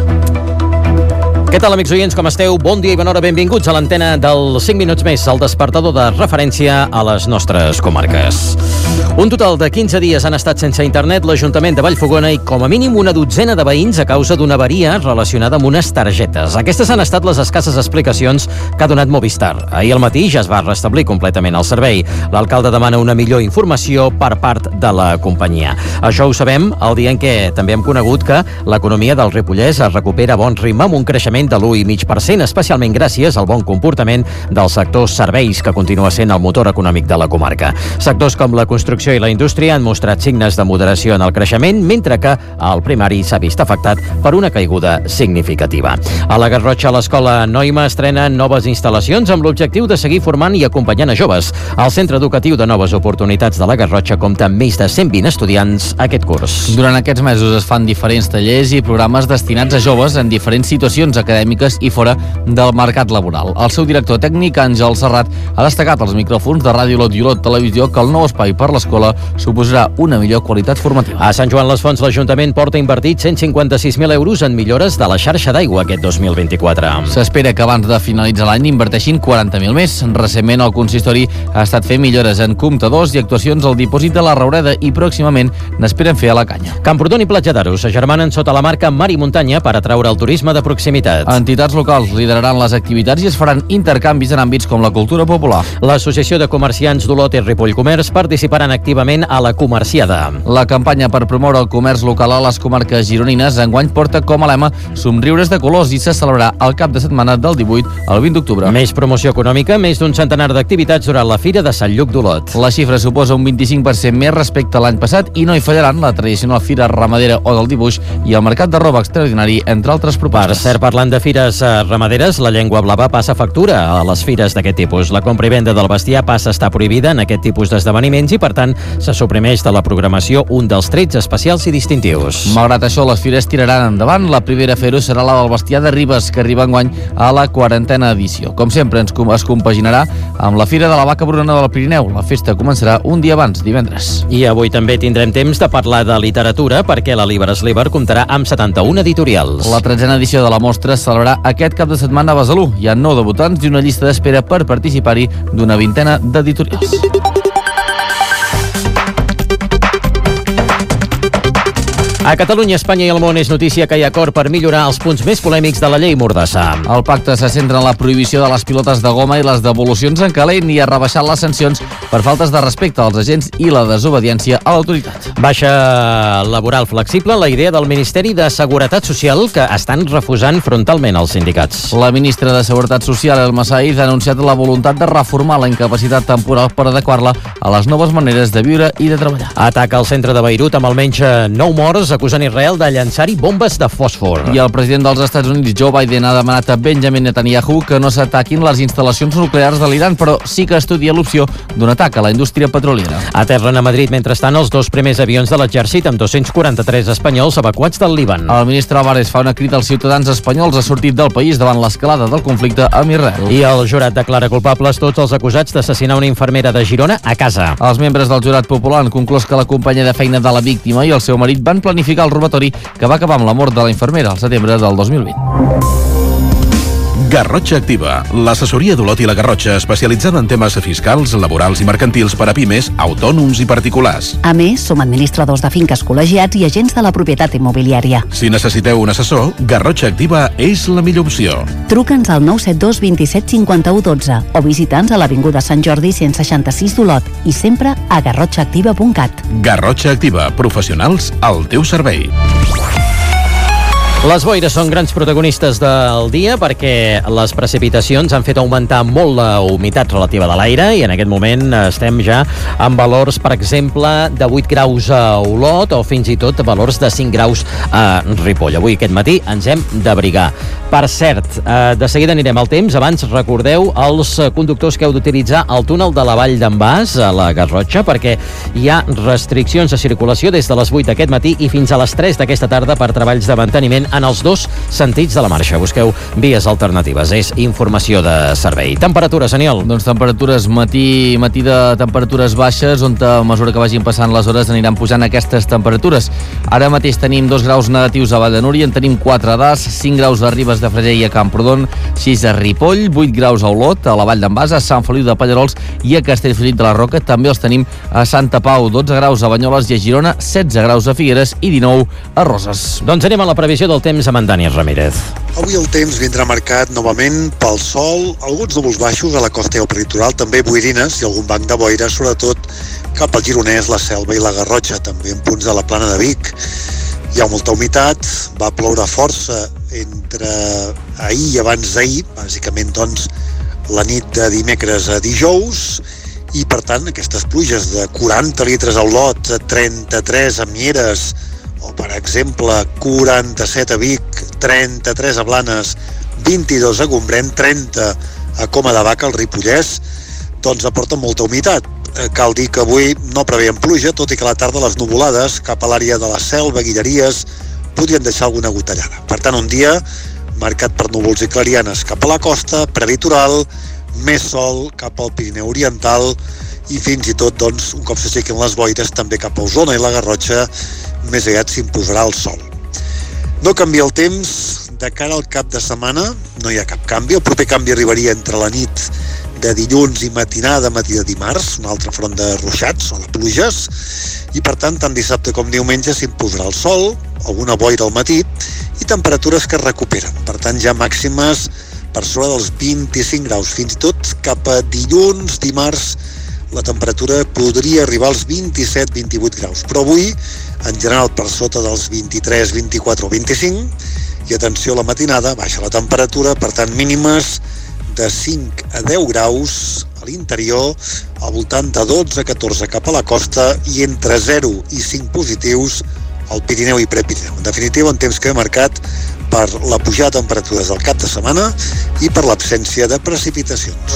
Què tal, amics oients, com esteu? Bon dia i bona hora, benvinguts a l'antena del 5 minuts més, el despertador de referència a les nostres comarques. Un total de 15 dies han estat sense internet l'Ajuntament de Vallfogona i com a mínim una dotzena de veïns a causa d'una avaria relacionada amb unes targetes. Aquestes han estat les escasses explicacions que ha donat Movistar. Ahir al matí ja es va restablir completament el servei. L'alcalde demana una millor informació per part de la companyia. Això ho sabem el dia en què també hem conegut que l'economia del Ripollès es recupera a bon ritme amb un creixement de l'1,5%, especialment gràcies al bon comportament del sector serveis, que continua sent el motor econòmic de la comarca. Sectors com la construcció i la indústria han mostrat signes de moderació en el creixement, mentre que el primari s'ha vist afectat per una caiguda significativa. A la Garrotxa, l'escola Noima estrena noves instal·lacions amb l'objectiu de seguir formant i acompanyant a joves. El Centre Educatiu de Noves Oportunitats de la Garrotxa compta amb més de 120 estudiants aquest curs. Durant aquests mesos es fan diferents tallers i programes destinats a joves en diferents situacions acadèmiques i fora del mercat laboral. El seu director tècnic, Àngel Serrat, ha destacat als micròfons de Ràdio Olot i Olot Televisió que el nou espai per l'escola suposarà una millor qualitat formativa. A Sant Joan les Fonts, l'Ajuntament porta invertit 156.000 euros en millores de la xarxa d'aigua aquest 2024. S'espera que abans de finalitzar l'any inverteixin 40.000 més. Recentment el consistori ha estat fent millores en comptadors i actuacions al dipòsit de la Raureda i pròximament n'esperen fer a la Canya. Camprodon i Platja d'Aro s'agermanen sota la marca Mar i Muntanya per atraure el turisme de proximitat. Entitats locals lideraran les activitats i es faran intercanvis en àmbits com la cultura popular. L'Associació de Comerciants d'Olot i Ripoll Comerç participaran activament a la Comerciada. La campanya per promoure el comerç local a les comarques gironines enguany porta com a lema Somriures de colors i se celebrarà el cap de setmana del 18 al 20 d'octubre. Més promoció econòmica, més d'un centenar d'activitats durant la Fira de Sant Lluc d'Olot. La xifra suposa un 25% més respecte a l'any passat i no hi fallaran la tradicional Fira Ramadera o del Dibuix i el Mercat de Roba Extraordinari, entre altres propostes. Per cert, parlant de fires ramaderes, la llengua blava passa factura a les fires d'aquest tipus. La compra i venda del bestiar passa a estar prohibida en aquest tipus d'esdeveniments i, per tant, se suprimeix de la programació un dels trets especials i distintius. Malgrat això, les fires tiraran endavant. La primera a fer-ho serà la del bestiar de Ribes, que arriba enguany a la 40a edició. Com sempre, es compaginarà amb la Fira de la Vaca Bruna del Pirineu. La festa començarà un dia abans, divendres. I avui també tindrem temps de parlar de literatura, perquè la Libres-Liber comptarà amb 71 editorials. La 13a edició de la mostra es celebrarà aquest cap de setmana a Besalú. Hi ha 9 debutants i una llista d'espera per participar-hi d'una vintena d'editorials. A Catalunya, Espanya i el món és notícia que hi ha acord per millorar els punts més polèmics de la llei Mordassa. El pacte se centra en la prohibició de les pilotes de goma i les devolucions en calent i a rebaixar les sancions per faltes de respecte als agents i la desobediència a l'autoritat. Baixa laboral flexible, la idea del Ministeri de Seguretat Social que estan refusant frontalment els sindicats. La ministra de Seguretat Social, Elma Saïd, ha anunciat la voluntat de reformar la incapacitat temporal per adequar-la a les noves maneres de viure i de treballar. Ataca al centre de Beirut amb almenys 9 morts acusant Israel de llançar-hi bombes de fòsfor. I el president dels Estats Units, Joe Biden, ha demanat a Benjamin Netanyahu que no s'ataquin les instal·lacions nuclears de l'Iran, però sí que estudia l'opció d'un atac a la indústria petroliera. Aterren a Madrid, mentrestant, els 2 primers avions de l'exèrcit amb 243 espanyols evacuats del Líban. El ministre Álvarez fa una crida als ciutadans espanyols a sortir del país davant l'escalada del conflicte amb Israel. I el jurat declara culpables tots els acusats d'assassinar una infermera de Girona a casa. Els membres del jurat popular han conclòs que la companya de feina de la víctima i el seu marit van planificar el robatori que va acabar amb la mort de la infermera al setembre del 2020. Garrotxa Activa, l'assessoria d'Olot i la Garrotxa especialitzada en temes fiscals, laborals i mercantils per a pimes, autònoms i particulars. A més, som administradors de finques col·legiats i agents de la propietat immobiliària. Si necessiteu un assessor, Garrotxa Activa és la millor opció. Truca'ns al 972 27 51 12 o visita'ns a l'Avinguda Sant Jordi 166 d'Olot i sempre a garrotxaactiva.cat. Garrotxa Activa, professionals al teu servei. Les boires són grans protagonistes del dia perquè les precipitacions han fet augmentar molt la humitat relativa de l'aire i en aquest moment estem ja amb valors, per exemple, de 8 graus a Olot o fins i tot valors de 5 graus a Ripoll. Avui, aquest matí, ens hem d'abrigar. Per cert, de seguida anirem al temps. Abans, recordeu els conductors que heu d'utilitzar el túnel de la Vall d'en Bas, a la Garrotxa, perquè hi ha restriccions de circulació des de les 8 d'aquest matí i fins a les 3 d'aquesta tarda per treballs de manteniment en els dos sentits de la marxa. Busqueu vies alternatives. És informació de servei. Temperatures, Aniol? Doncs temperatures, matí de temperatures baixes, on a mesura que vagin passant les hores aniran pujant aquestes temperatures. Ara mateix tenim 2 graus negatius a Vall de Núria, en tenim 4 a Das, 5 graus a Ribes de Freser i a Camprodon, 6 a Ripoll, 8 graus a Olot, a la Vall d'en Bas, a Sant Feliu de Pallerols i a Castellfollit de la Roca. També els tenim a Santa Pau, 12 graus a Banyoles i a Girona, 16 graus a Figueres i 19 a Roses. Doncs anem a la previsió del temps amb en Dani Ramírez. Avui el temps vindrà marcat novament pel sol, alguns núvols baixos a la costa i al peritoral, també boirines i algun banc de boira, sobretot cap al Gironès, la Selva i la Garrotxa, també en punts de la Plana de Vic. Hi ha molta humitat, va ploure força entre ahir i abans d'ahir, bàsicament doncs la nit de dimecres a dijous, i per tant aquestes pluges de 40 litres a Olot, 33 a Mieres, o per exemple 47 a Vic, 33 a Blanes, 22 a Gombrèn, 30 a Coma de Vaca, al Ripollès, doncs aporten molta humitat. Cal dir que avui no preveiem pluja, tot i que a la tarda les nuvolades cap a l'àrea de la Selva, Guilleries, podrien deixar alguna gotellada. Per tant, un dia marcat per núvols i clarianes cap a la costa, prelitoral, més sol cap al Pirineu Oriental i fins i tot, doncs, un cop s'aixequin les boires, també cap a Osona i la Garrotxa, més aviat s'imposarà el sol. No canvia el temps de cara al cap de setmana, no hi ha cap canvi. El proper canvi arribaria entre la nit de dilluns i matinada, matí de dimarts, un altre front de ruixats o de pluges, i per tant, tant dissabte com diumenge s'imposarà el sol, alguna boira al matí i temperatures que es recuperen. Per tant, ja màximes per sobre dels 25 graus, fins i tot cap a dilluns, dimarts, la temperatura podria arribar als 27-28 graus, però avui, en general, per sota dels 23, 24 o 25, i atenció a la matinada, baixa la temperatura, per tant, mínimes de 5 a 10 graus a l'interior, al voltant de 12 a 14 cap a la costa i entre 0 i 5 positius al Pirineu i Prepirineu. En definitiva, un temps que he marcat per la pujada de temperatures del cap de setmana i per l'absència de precipitacions.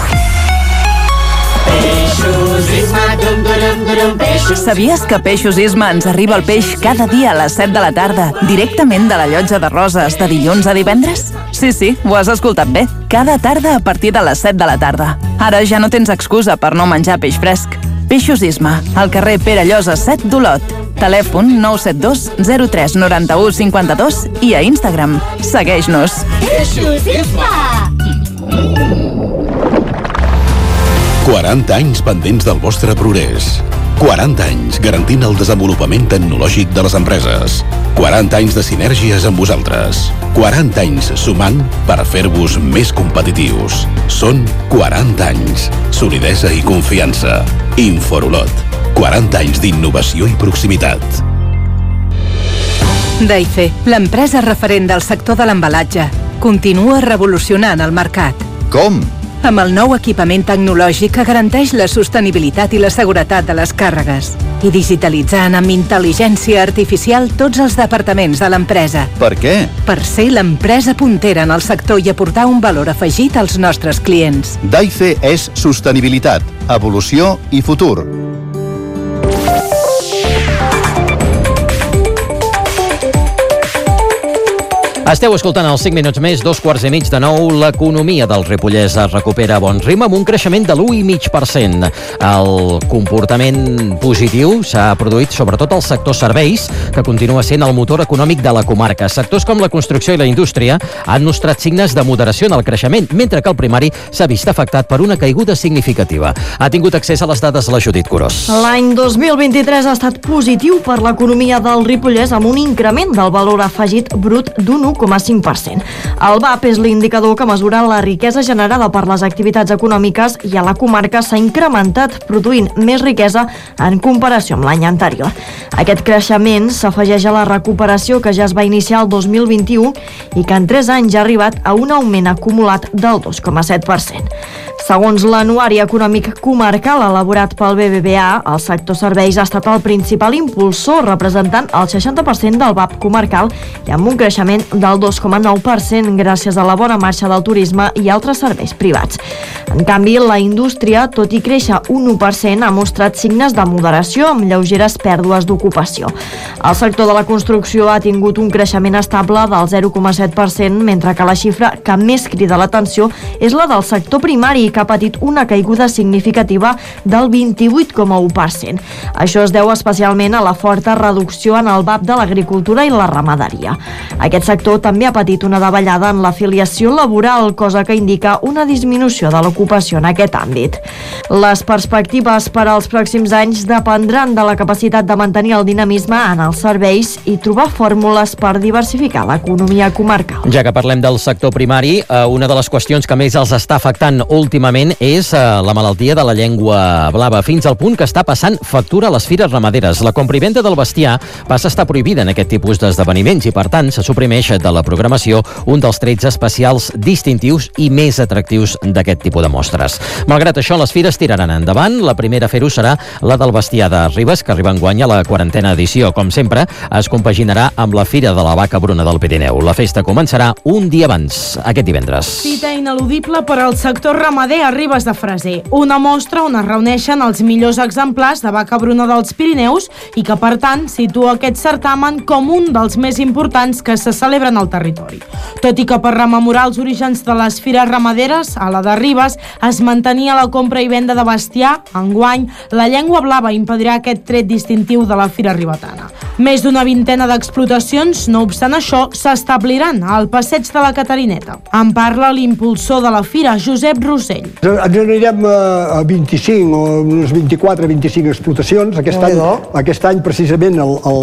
Sabies que Peixos Isma ens arriba el peix cada dia a les 7 de la tarda, directament de la llotja de Roses, de dilluns a divendres? Sí, ho has escoltat bé. Cada tarda a partir de les 7 de la tarda. Ara ja no tens excusa per no menjar peix fresc. Peixos Isma, al carrer Pere Llosa 7 d'Olot. Telèfon 972 03 91 52 i a Instagram. Segueix-nos. Peixos Isma! 40 anys pendents del vostre progrés. 40 anys garantint el desenvolupament tecnològic de les empreses. 40 anys de sinergies amb vosaltres. 40 anys sumant per fer-vos més competitius. Són 40 anys. Solidesa i confiança. Inforolot. 40 anys d'innovació i proximitat. Daife, l'empresa referent del sector de l'embalatge, continua revolucionant el mercat. Com? Amb el nou equipament tecnològic que garanteix la sostenibilitat i la seguretat de les càrregues i digitalitzant amb intel·ligència artificial tots els departaments de l'empresa. Per què? Per ser l'empresa puntera en el sector i aportar un valor afegit als nostres clients. Daife és sostenibilitat, evolució i futur. Esteu escoltant els 5 minuts més, 8:45 l'economia del Ripollès es recupera a bon ritme amb un creixement de l'1,5%. El comportament positiu s'ha produït sobretot al sector serveis, que continua sent el motor econòmic de la comarca. Sectors com la construcció i la indústria han mostrat signes de moderació en el creixement, mentre que el primari s'ha vist afectat per una caiguda significativa. Ha tingut accés a les dades la Judit Curós. L'any 2023 ha estat positiu per l'economia del Ripollès amb un increment del valor afegit brut d'un 1,5%. El BAP és l'indicador que mesura la riquesa generada per les activitats econòmiques i a la comarca s'ha incrementat, produint més riquesa en comparació amb l'any anterior. Aquest creixement s'afegeix a la recuperació que ja es va iniciar el 2021 i que en 3 anys ha arribat a un augment acumulat del 2,7%. Segons l'Anuari Econòmic Comarcal elaborat pel BBVA, el sector serveis ha estat el principal impulsor, representant el 60% del BAP comarcal i amb un creixement del 2,9% gràcies a la bona marxa del turisme i altres serveis privats. En canvi, la indústria, tot i créixer un 1%, ha mostrat signes de moderació amb lleugeres pèrdues d'ocupació. El sector de la construcció ha tingut un creixement estable del 0,7%, mentre que la xifra que més crida l'atenció és la del sector primari, que ha patit una caiguda significativa del 28,1%. Això es deu especialment a la forta reducció en el BAP de l'agricultura i la ramaderia. Aquest sector també ha patit una davallada en l'afiliació laboral, cosa que indica una disminució de l'ocupació en aquest àmbit. Les perspectives per als pròxims anys dependran de la capacitat de mantenir el dinamisme en els serveis i trobar fórmules per diversificar l'economia comarcal. Ja que parlem del sector primari, una de les qüestions que més els està afectant últimament és la malaltia de la llengua blava, fins al punt que està passant factura a les fires ramaderes. La compra i venda del bestiar passa a estar prohibida en aquest tipus d'esdeveniments i, per tant, se suprimeix de la programació un dels trets especials distintius i més atractius d'aquest tipus de mostres. Malgrat això, les fires tiraran endavant. La primera a fer-ho serà la del bestiar de Ribes, que arriba enguany a la 40a edició. Com sempre, es compaginarà amb la Fira de la Vaca Bruna del Pirineu. La festa començarà un dia abans, aquest divendres. Cita ineludible per al sector ramader a Ribes de Freser. Una mostra on es reuneixen els millors exemplars de vaca bruna dels Pirineus i que, per tant, situa aquest certamen com un dels més importants que se celebren al territori. Tot i que per rememorar els orígens de les fires ramaderes, a la de Ribes es mantenia la compra i venda de bestiar, enguany la llengua blava impedirà aquest tret distintiu de la fira ribetana. Més d'una vintena d'explotacions, no obstant això, s'establiran al passeig de la Catarineta. En parla l'impulsor de la fira, Josep Rossell. Ens anirem a 25 o unes 24-25 explotacions. Aquest any precisament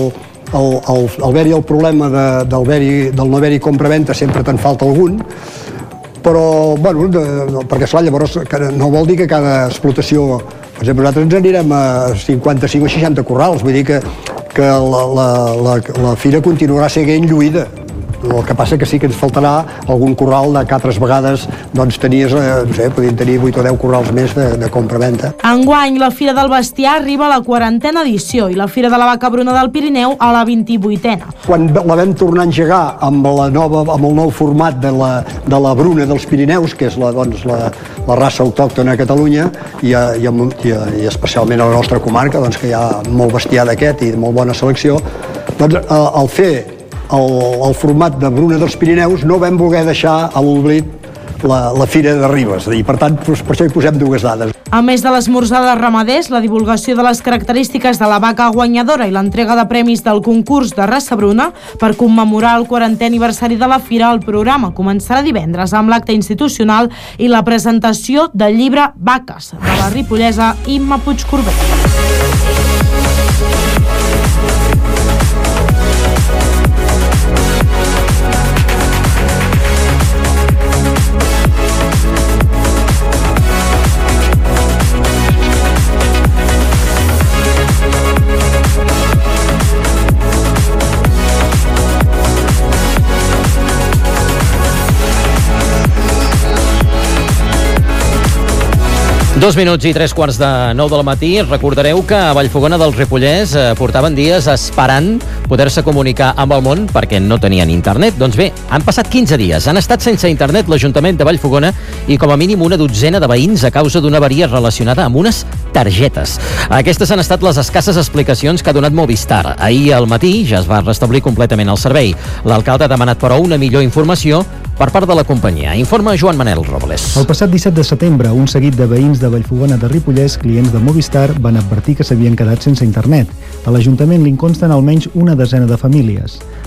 al haver-hi el problema del no haver-hi compra-venta sempre te'n falta algun, però, bueno, perquè esclar, llavors no vol dir que cada explotació, per exemple, nosaltres ens anirem a 55 o 60 corrals, vull dir que la fira continuarà sent lluïda. El que passa que sí que ens faltarà algun corral que altres vegades doncs tenies, no sé, podien tenir 8 o 10 corrals més de compra-venta. Enguany, la Fira del Bestiar arriba a la 40a edició i la Fira de la Vaca Bruna del Pirineu a la 28a. Quan la vam tornar a engegar amb el nou format de la Bruna dels Pirineus, que és la raça autòctona a Catalunya i especialment a la nostra comarca, doncs, que hi ha molt bestiar d'aquest i molt bona selecció, doncs al fer el format de Bruna dels Pirineus no vam voler deixar a l'oblit la Fira de Ribes, i per tant per això hi posem dues dades. A més de l'esmorzar de ramaders, la divulgació de les característiques de la vaca guanyadora i l'entrega de premis del concurs de raça bruna, per commemorar el 40è aniversari de la fira, el programa començarà divendres amb l'acte institucional i la presentació del llibre Vaques, de la ripollesa Imma Puigcorbet. Dos minuts i 3:45 del matí. Recordareu que a Vallfogona del Ripollès portaven dies esperant poder-se comunicar amb el món perquè no tenien internet. Doncs bé, han passat 15 dies. Han estat sense internet l'Ajuntament de Vallfogona i com a mínim una dotzena de veïns a causa d'una avaria relacionada amb unes targetes. Aquestes han estat les escasses explicacions que ha donat Movistar. Ahir al matí ja es va restablir completament el servei. L'alcalde ha demanat, però, una millor informació per part de la companyia. Informa Joan Manel Robles. El passat 17 de setembre, un seguit de veïns de Vallfogona de Ripollès, clients de Movistar, van advertir que s'havien quedat sense internet. A l'Ajuntament li consten almenys una desena de famílies.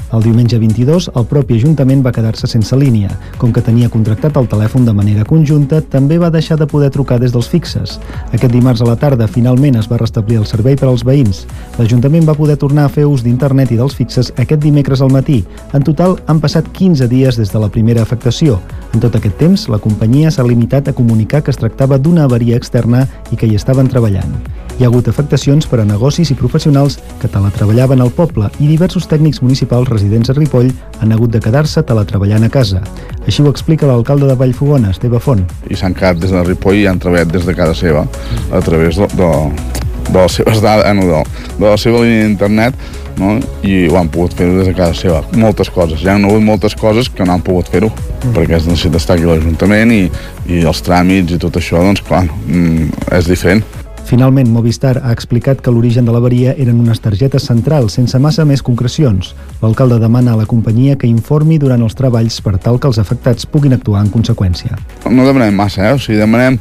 El diumenge 22, el propi Ajuntament va quedar-se sense línia. Com que tenia contractat el telèfon de manera conjunta, també va deixar de poder trucar des dels fixes. Aquest dimarts a la tarda, finalment, es va restablir el servei per als veïns. L'Ajuntament va poder tornar a fer ús d'internet i dels fixes aquest dimecres al matí. En total, han passat 15 dies des de la primera afectació. En tot aquest temps, la companyia s'ha limitat a comunicar que es tractava d'una avaria externa i que hi estaven treballant. Hi ha hagut afectacions per a negocis i professionals que teletreballaven al poble i diversos tècnics municipals residents a Ripoll han hagut de quedar-se teletreballant a casa. Així ho explica l'alcalde de Vallfogona, Esteve Font. I s'han quedat des de Ripoll i han treballat des de casa seva a través de les seves dades, de la seva línia d'internet, no? I ho han pogut fer-ho des de casa seva. Moltes coses. Ja han hagut moltes coses que no han pogut fer-ho, perquè es necessita estar aquí a l'Ajuntament i els tràmits i tot això, doncs clar, és diferent. Finalment, Movistar ha explicat que l'origen de l'avaria eren unes targetes centrals, sense massa més concrecions. L'alcalde demana a la companyia que informi durant els treballs per tal que els afectats puguin actuar en conseqüència. No demanem massa, o sigui, demanem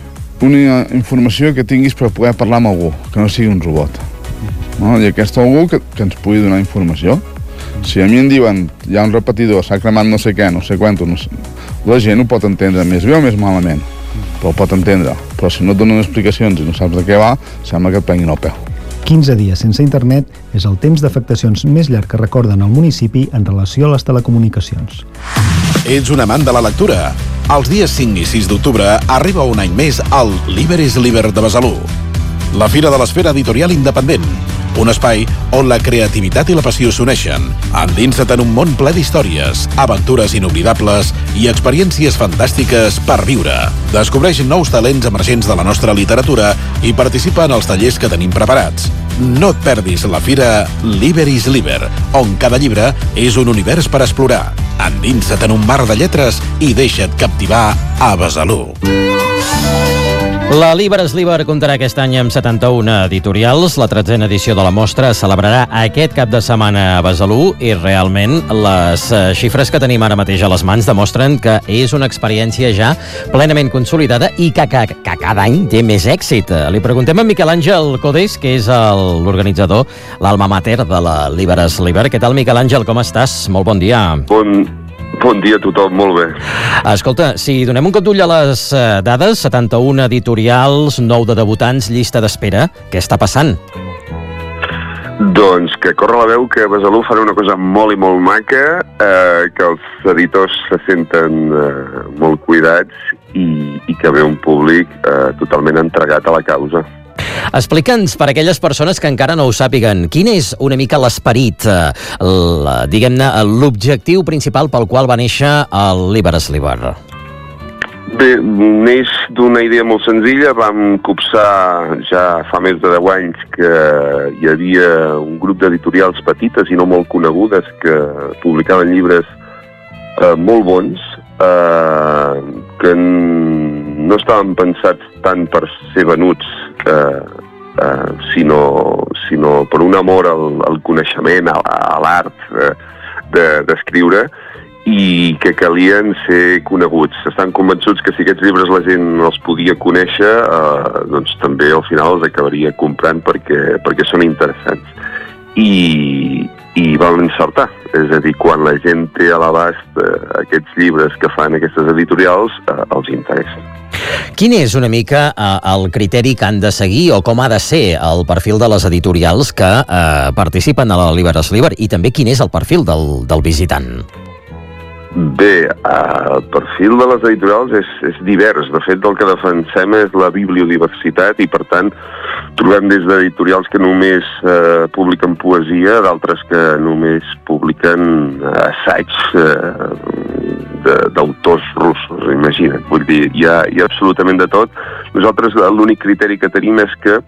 una informació que tinguis per poder parlar amb algú, que no sigui un robot. No? I aquest algú que ens pugui donar informació. Si a mi em diuen, hi ha un repetidor, s'ha cremat no sé què, no sé quantos, la gent ho pot entendre més bé o més malament, però ho pot entendre. Però si no et donen explicacions i no saps de què va, sembla que et prenguin el peu. 15 dies sense internet és el temps d'afectacions més llarg que recorden al municipi en relació a les telecomunicacions. Ets un amant de la lectura? Els dies 5 i 6 d'octubre arriba un any més al Liber is Liber de Besalú, la fira de l'esfera editorial independent. Un espai on la creativitat i la passió s'uneixen. Endinsa't en un món ple d'històries, aventures inoblidables i experiències fantàstiques per viure. Descobreix nous talents emergents de la nostra literatura i participa en els tallers que tenim preparats. No et perdis la fira Liber is Liber, on cada llibre és un univers per explorar. Endinsa't en un mar de lletres i deixa't captivar a Besalú. La Liber is Liber comptarà aquest any amb 71 editorials. La 13a edició de la mostra es celebrarà aquest cap de setmana a Besalú i realment les xifres que tenim ara mateix a les mans demostren que és una experiència ja plenament consolidada i que cada any té més èxit. Li preguntem a Miquel Àngel Codés, que és l'organitzador, l'alma mater de la Liber is Liber. Què tal, Miquel Àngel? Com estàs? Molt bon dia. Bon dia a tothom, molt bé. Escolta, si donem un cop d'ull a les dades, 71 editorials, 9 de debutants, llista d'espera, què està passant? Doncs que corre la veu que a Besalú farà una cosa molt i molt maca, que els editors se senten molt cuidats i que ve un públic totalment entregat a la causa. Explica'ns, per a aquelles persones que encara no ho sàpiguen, quin és una mica l'esperit, diguem-ne, l'objectiu principal pel qual va néixer el Liber is Liber? Bé, neix d'una idea molt senzilla. Vam copsar ja fa més de 10 anys que hi havia un grup d'editorials petites i no molt conegudes que publicaven llibres molt bons, que no estaven pensats tant per ser venuts, sinó per un amor al coneixement, a l'art d'escriure, i que calien ser coneguts. Estan convençuts que si aquests llibres la gent els podia conèixer, doncs també al final els acabaria comprant perquè són interessants. I vam encertar, és a dir, quan la gent té a l'abast aquests llibres que fan aquestes editorials, els interessa. Quin és una mica el criteri que han de seguir o com ha de ser el perfil de les editorials que participen a la Liber is Liber, i també quin és el perfil del visitant? Bé, el perfil de les editorials és divers. De fet, el que defensem és la bibliodiversitat i, per tant, trobem des d'editorials que només publiquen poesia, d'altres que només publiquen assaigs d'autors russos, imagina't. Vull dir, hi ha absolutament de tot. Nosaltres l'únic criteri que tenim és que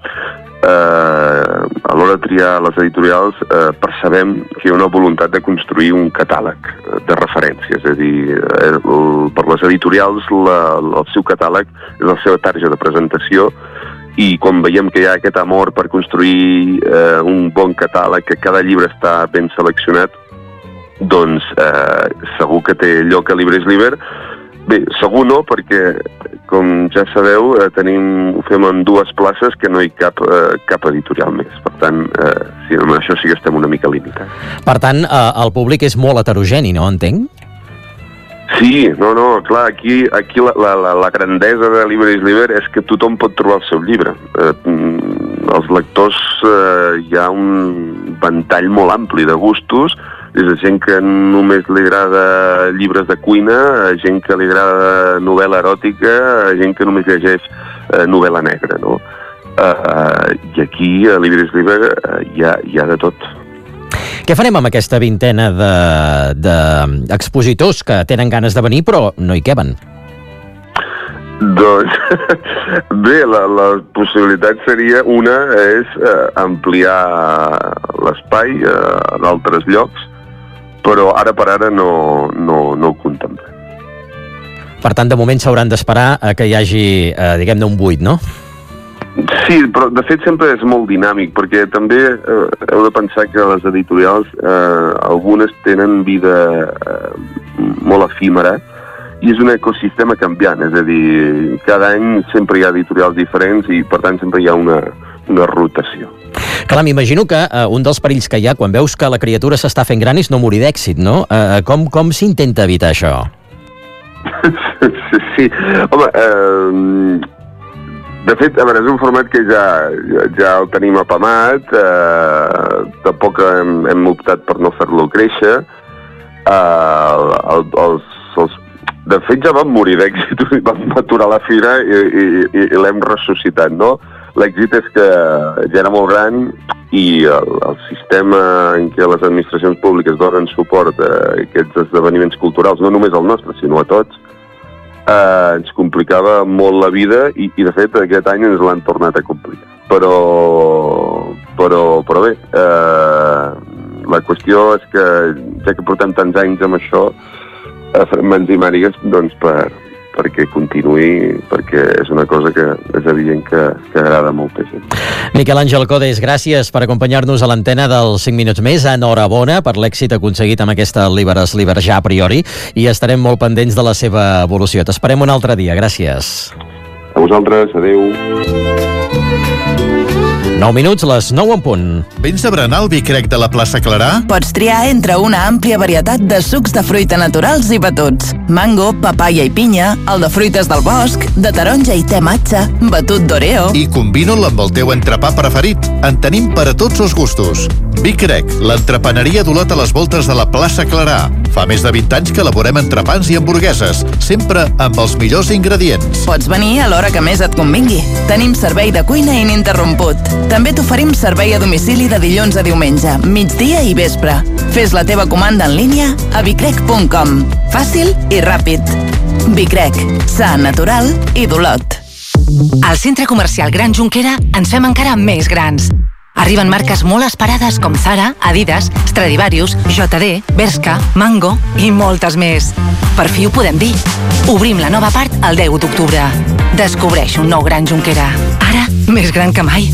a l'hora de triar les editorials percebem que hi ha una voluntat de construir un catàleg de referències, és a dir, per les editorials el seu catàleg és la seva tarja de presentació, i quan veiem que hi ha aquest amor per construir un bon catàleg, que cada llibre està ben seleccionat, doncs segur que té lloc a Liber is Liber. Bé, segur no, perquè com ja sabeu, ho fem en 2 places que no hi cap editorial més. Per tant, amb això sí que estem una mica limitats. Per tant, el públic és molt heterogeni, no? Entenc? Sí, no, clar, aquí la grandesa de Libre is Liber és que tothom pot trobar el seu llibre. Els lectors hi ha un ventall molt ampli de gustos, des de gent que només li agrada llibres de cuina, a gent que li agrada novel·la eròtica, a gent que només llegeix novel·la negra, no? I aquí, a Libre is Liber, hi ha de tot. Què farem amb aquesta vintena d'expositors que tenen ganes de venir però no hi queben? Doncs, bé, la possibilitat seria, una és ampliar l'espai en altres llocs, però ara per ara no ho contemplem. Per tant, de moment s'hauran d'esperar a que hi hagi, diguem-ne, un buit, no? Sí, però de fet sempre és molt dinàmic, perquè també heu de pensar que les editorials, algunes tenen vida molt efímera, i és un ecosistema canviant, és a dir, cada any sempre hi ha editorials diferents i per tant sempre hi ha una rotació. Clar, m'imagino que un dels perills que hi ha quan veus que la criatura s'està fent gran és no morir d'èxit, no? Com s'intenta evitar això? Sí, home, de fet, a veure, és un format que ja el tenim apamat, tampoc hem optat per no fer-lo créixer. De fet, ja vam morir d'èxit, vam aturar la fira i l'hem ressuscitat, no? L'èxit és que ja era molt gran i el sistema en què les administracions públiques donen suport a aquests esdeveniments culturals, no només al nostre, sinó a tots, ens complicava molt la vida i de fet aquest any ens l'han tornat a complicar. Però bé, la qüestió és que ja que portem tants anys amb això, farem mans i mànigues doncs perquè continuï, perquè és una cosa que és evident que agrada a molta gent. Miquel Àngel Codes, gràcies per acompanyar-nos a l'antena dels 5 minuts més. Enhorabona per l'èxit aconseguit amb aquesta Libre is Liber ja a priori i estarem molt pendents de la seva evolució. T'esperem un altre dia, gràcies. A vosaltres, adeu. 9 minuts, les 9 en punt. Vens a berenar al Vicrec de la plaça Clarà? Pots triar entre una àmplia varietat de sucs de fruita naturals i batuts. Mango, papaya i pinya, el de fruites del bosc, de taronja i te matxa, batut d'oreo... I combina'l amb el teu entrepà preferit. En tenim per a tots els gustos. Vicrec, l'entrepaneria d'Olot a les voltes de la plaça Clarà. Fa més de 20 anys que elaborem entrepans i hamburgueses, sempre amb els millors ingredients. Pots venir a l'hora que més et convingui. Tenim servei de cuina ininterromput. També t'oferim servei a domicili de dilluns a diumenge, migdia i vespre. Fes la teva comanda en línia a vicrec.com. Fàcil i ràpid. Vicrec, sa, natural i d'Olot. Al Centre Comercial Gran Jonquera ens fem encara més grans. Arriben marques molt esperades com Zara, Adidas, Stradivarius, JD, Bershka, Mango i moltes més. Per fi ho podem dir. Obrim la nova part el 10 d'octubre. Descobreix un nou Gran Jonquera. Ara, més gran que mai.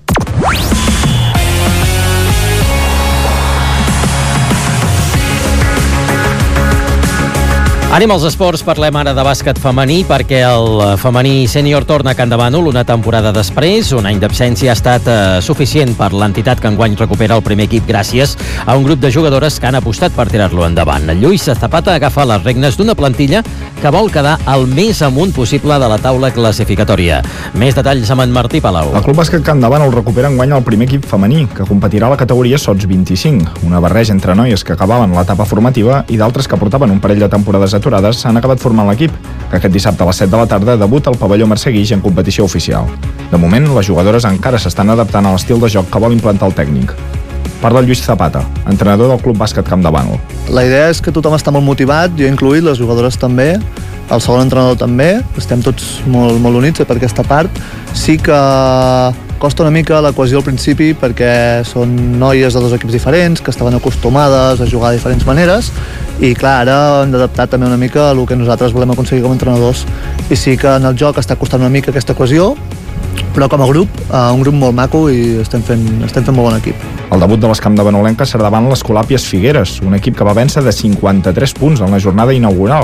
Anem als esports, parlem ara de bàsquet femení perquè el femení sènior torna a Can de Bànol una temporada després. Un any d'absència ha estat suficient per l'entitat que enguany recupera el primer equip gràcies a un grup de jugadores que han apostat per tirar-lo endavant. Lluís Zapata agafa les regnes d'una plantilla que vol quedar el més amunt possible de la taula classificatòria. Més detalls amb en Martí Palau. El Club Bàsquet Can de Bànol recupera enguany el primer equip femení, que competirà a la categoria Sots 25, una barreja entre noies que acabaven l'etapa formativa i d'altres que portaven un parell de temporades aturades s'han acabat formant l'equip, que aquest dissabte a les 7 de la tarda debuta al pavelló Mercè Guix en competició oficial. De moment, les jugadores encara s'estan adaptant a l'estil de joc que vol implantar el tècnic. Parla Lluís Zapata, entrenador del Club Bàsquet Camp de Bànol. La idea és que tothom està molt motivat, jo incluït, les jugadores també, el segon entrenador també, estem tots molt units per aquesta part. Sí que costa una mica la cohesió al principi perquè són noies de dos equips diferents que estaven acostumades a jugar de diferents maneres i clar, ara hem d'adaptar també una mica a el que nosaltres volem aconseguir com a entrenadors i sí que en el joc està costant una mica aquesta cohesió, però com a grup, un grup molt maco i estem fent molt bon equip. El debut de les Camp de Banolenques serà davant l'Escolàpies Figueres, un equip que va vèncer de 53 punts en la jornada inaugural.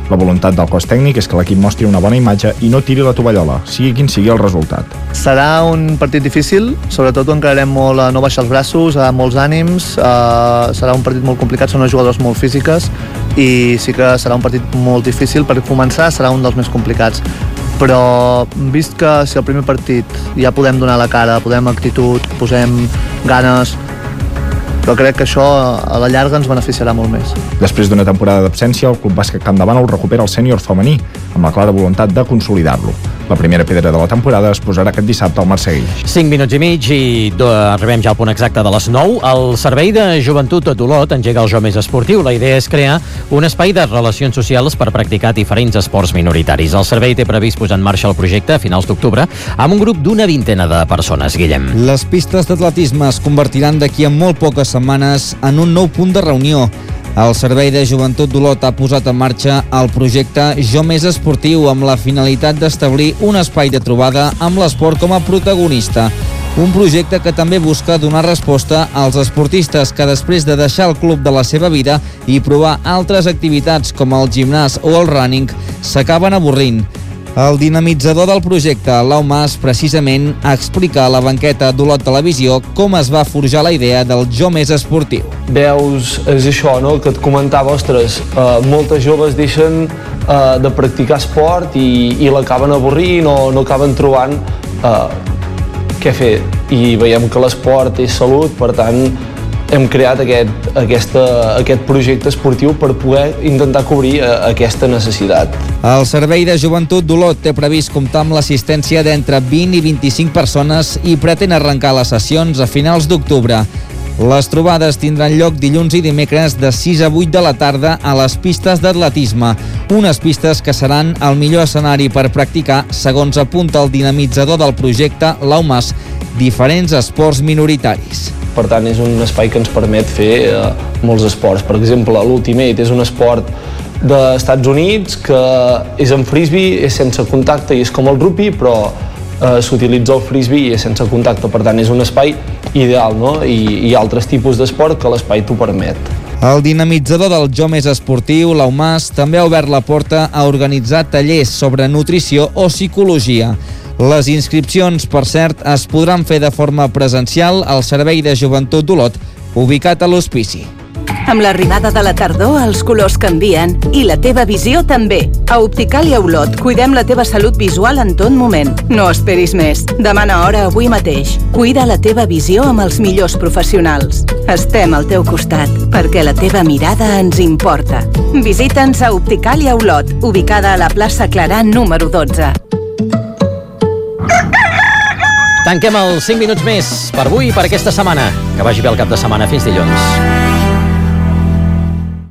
La voluntat del cos tècnic és que l'equip mostri una bona imatge i no tiri la tovallola, sigui quin sigui el resultat. Serà un partit difícil, sobretot ho encararem molt a no baixar els braços, a molts ànims, serà un partit molt complicat, són unes jugadors molt físiques i sí que serà un partit molt difícil. Per començar serà un dels més complicats, però vist que si el primer partit ja podem donar la cara, podem actitud, posem ganes, però crec que això a la llarga ens beneficiarà molt més. Després d'una temporada d'absència, el Club Bàsquet Campdevànol recupera el sènior femení, amb la clara voluntat de consolidar-lo. La primera pedra de la temporada es posarà aquest dissabte al Marseguil. 5 minuts i mig i arribem ja al punt exacte de les 9. El Servei de Joventut d'Olot engega el Jo Més Esportiu. La idea és crear un espai de relacions socials per practicar diferents esports minoritaris. El servei té previst posar en marxa el projecte a finals d'octubre amb un grup d'una vintena de persones. Guillem. Les pistes d'atletisme es convertiran d'aquí a molt poques setmanes en un nou punt de reunió. El Servei de Joventut d'Olot ha posat en marxa el projecte Jo Més Esportiu amb la finalitat d'establir un espai de trobada amb l'esport com a protagonista. Un projecte que també busca donar resposta als esportistes que després de deixar el club de la seva vida i provar altres activitats com el gimnàs o el running s'acaben avorrint. El dinamitzador del projecte, Lau Mas, precisament explica a la banqueta d'Olot Televisió com es va forjar la idea del Jo Més Esportiu. Veus, és això, no?, que et comentava, ostres, moltes joves deixen de practicar esport i l'acaben avorrint o no acaben trobant què fer. I veiem que l'esport és salut, per tant, hem creat aquest projecte esportiu per poder intentar cobrir aquesta necessitat. El Servei de Joventut d'Olot té previst comptar amb l'assistència d'entre 20 i 25 persones i pretén arrencar les sessions a finals d'octubre. Les trobades tindran lloc dilluns i dimecres de 6 a 8 de la tarda a les pistes d'atletisme, unes pistes que seran el millor escenari per practicar, segons apunta el dinamitzador del projecte, Lau Mas, diferents esports minoritaris. Per tant, és un espai que ens permet fer molts esports. Per exemple, l'Ultimate és un esport dels Estats Units que és en frisbee, és sense contacte i és com el rugby, però s'utilitza el frisbee i és sense contacte. Per tant, és un espai ideal, no? I hi ha altres tipus d'esport que l'espai t'ho permet. El dinamitzador del Jo Més Esportiu, Lau Mas, també ha obert la porta a organitzar tallers sobre nutrició o psicologia. Les inscripcions, per cert, es podran fer de forma presencial al Servei de Joventut d'Olot, ubicat a l'Hospici. Amb l'arribada de la tardor, els colors canvien i la teva visió també. A Opticàlia Olot cuidem la teva salut visual en tot moment. No esperis més. Demana hora avui mateix. Cuida la teva visió amb els millors professionals. Estem al teu costat, perquè la teva mirada ens importa. Visita'ns a Opticàlia Olot, ubicada a la plaça Clarà número 12. Tanquem els 5 minuts més per avui i per aquesta setmana. Que vagi bé el cap de setmana. Fins dilluns.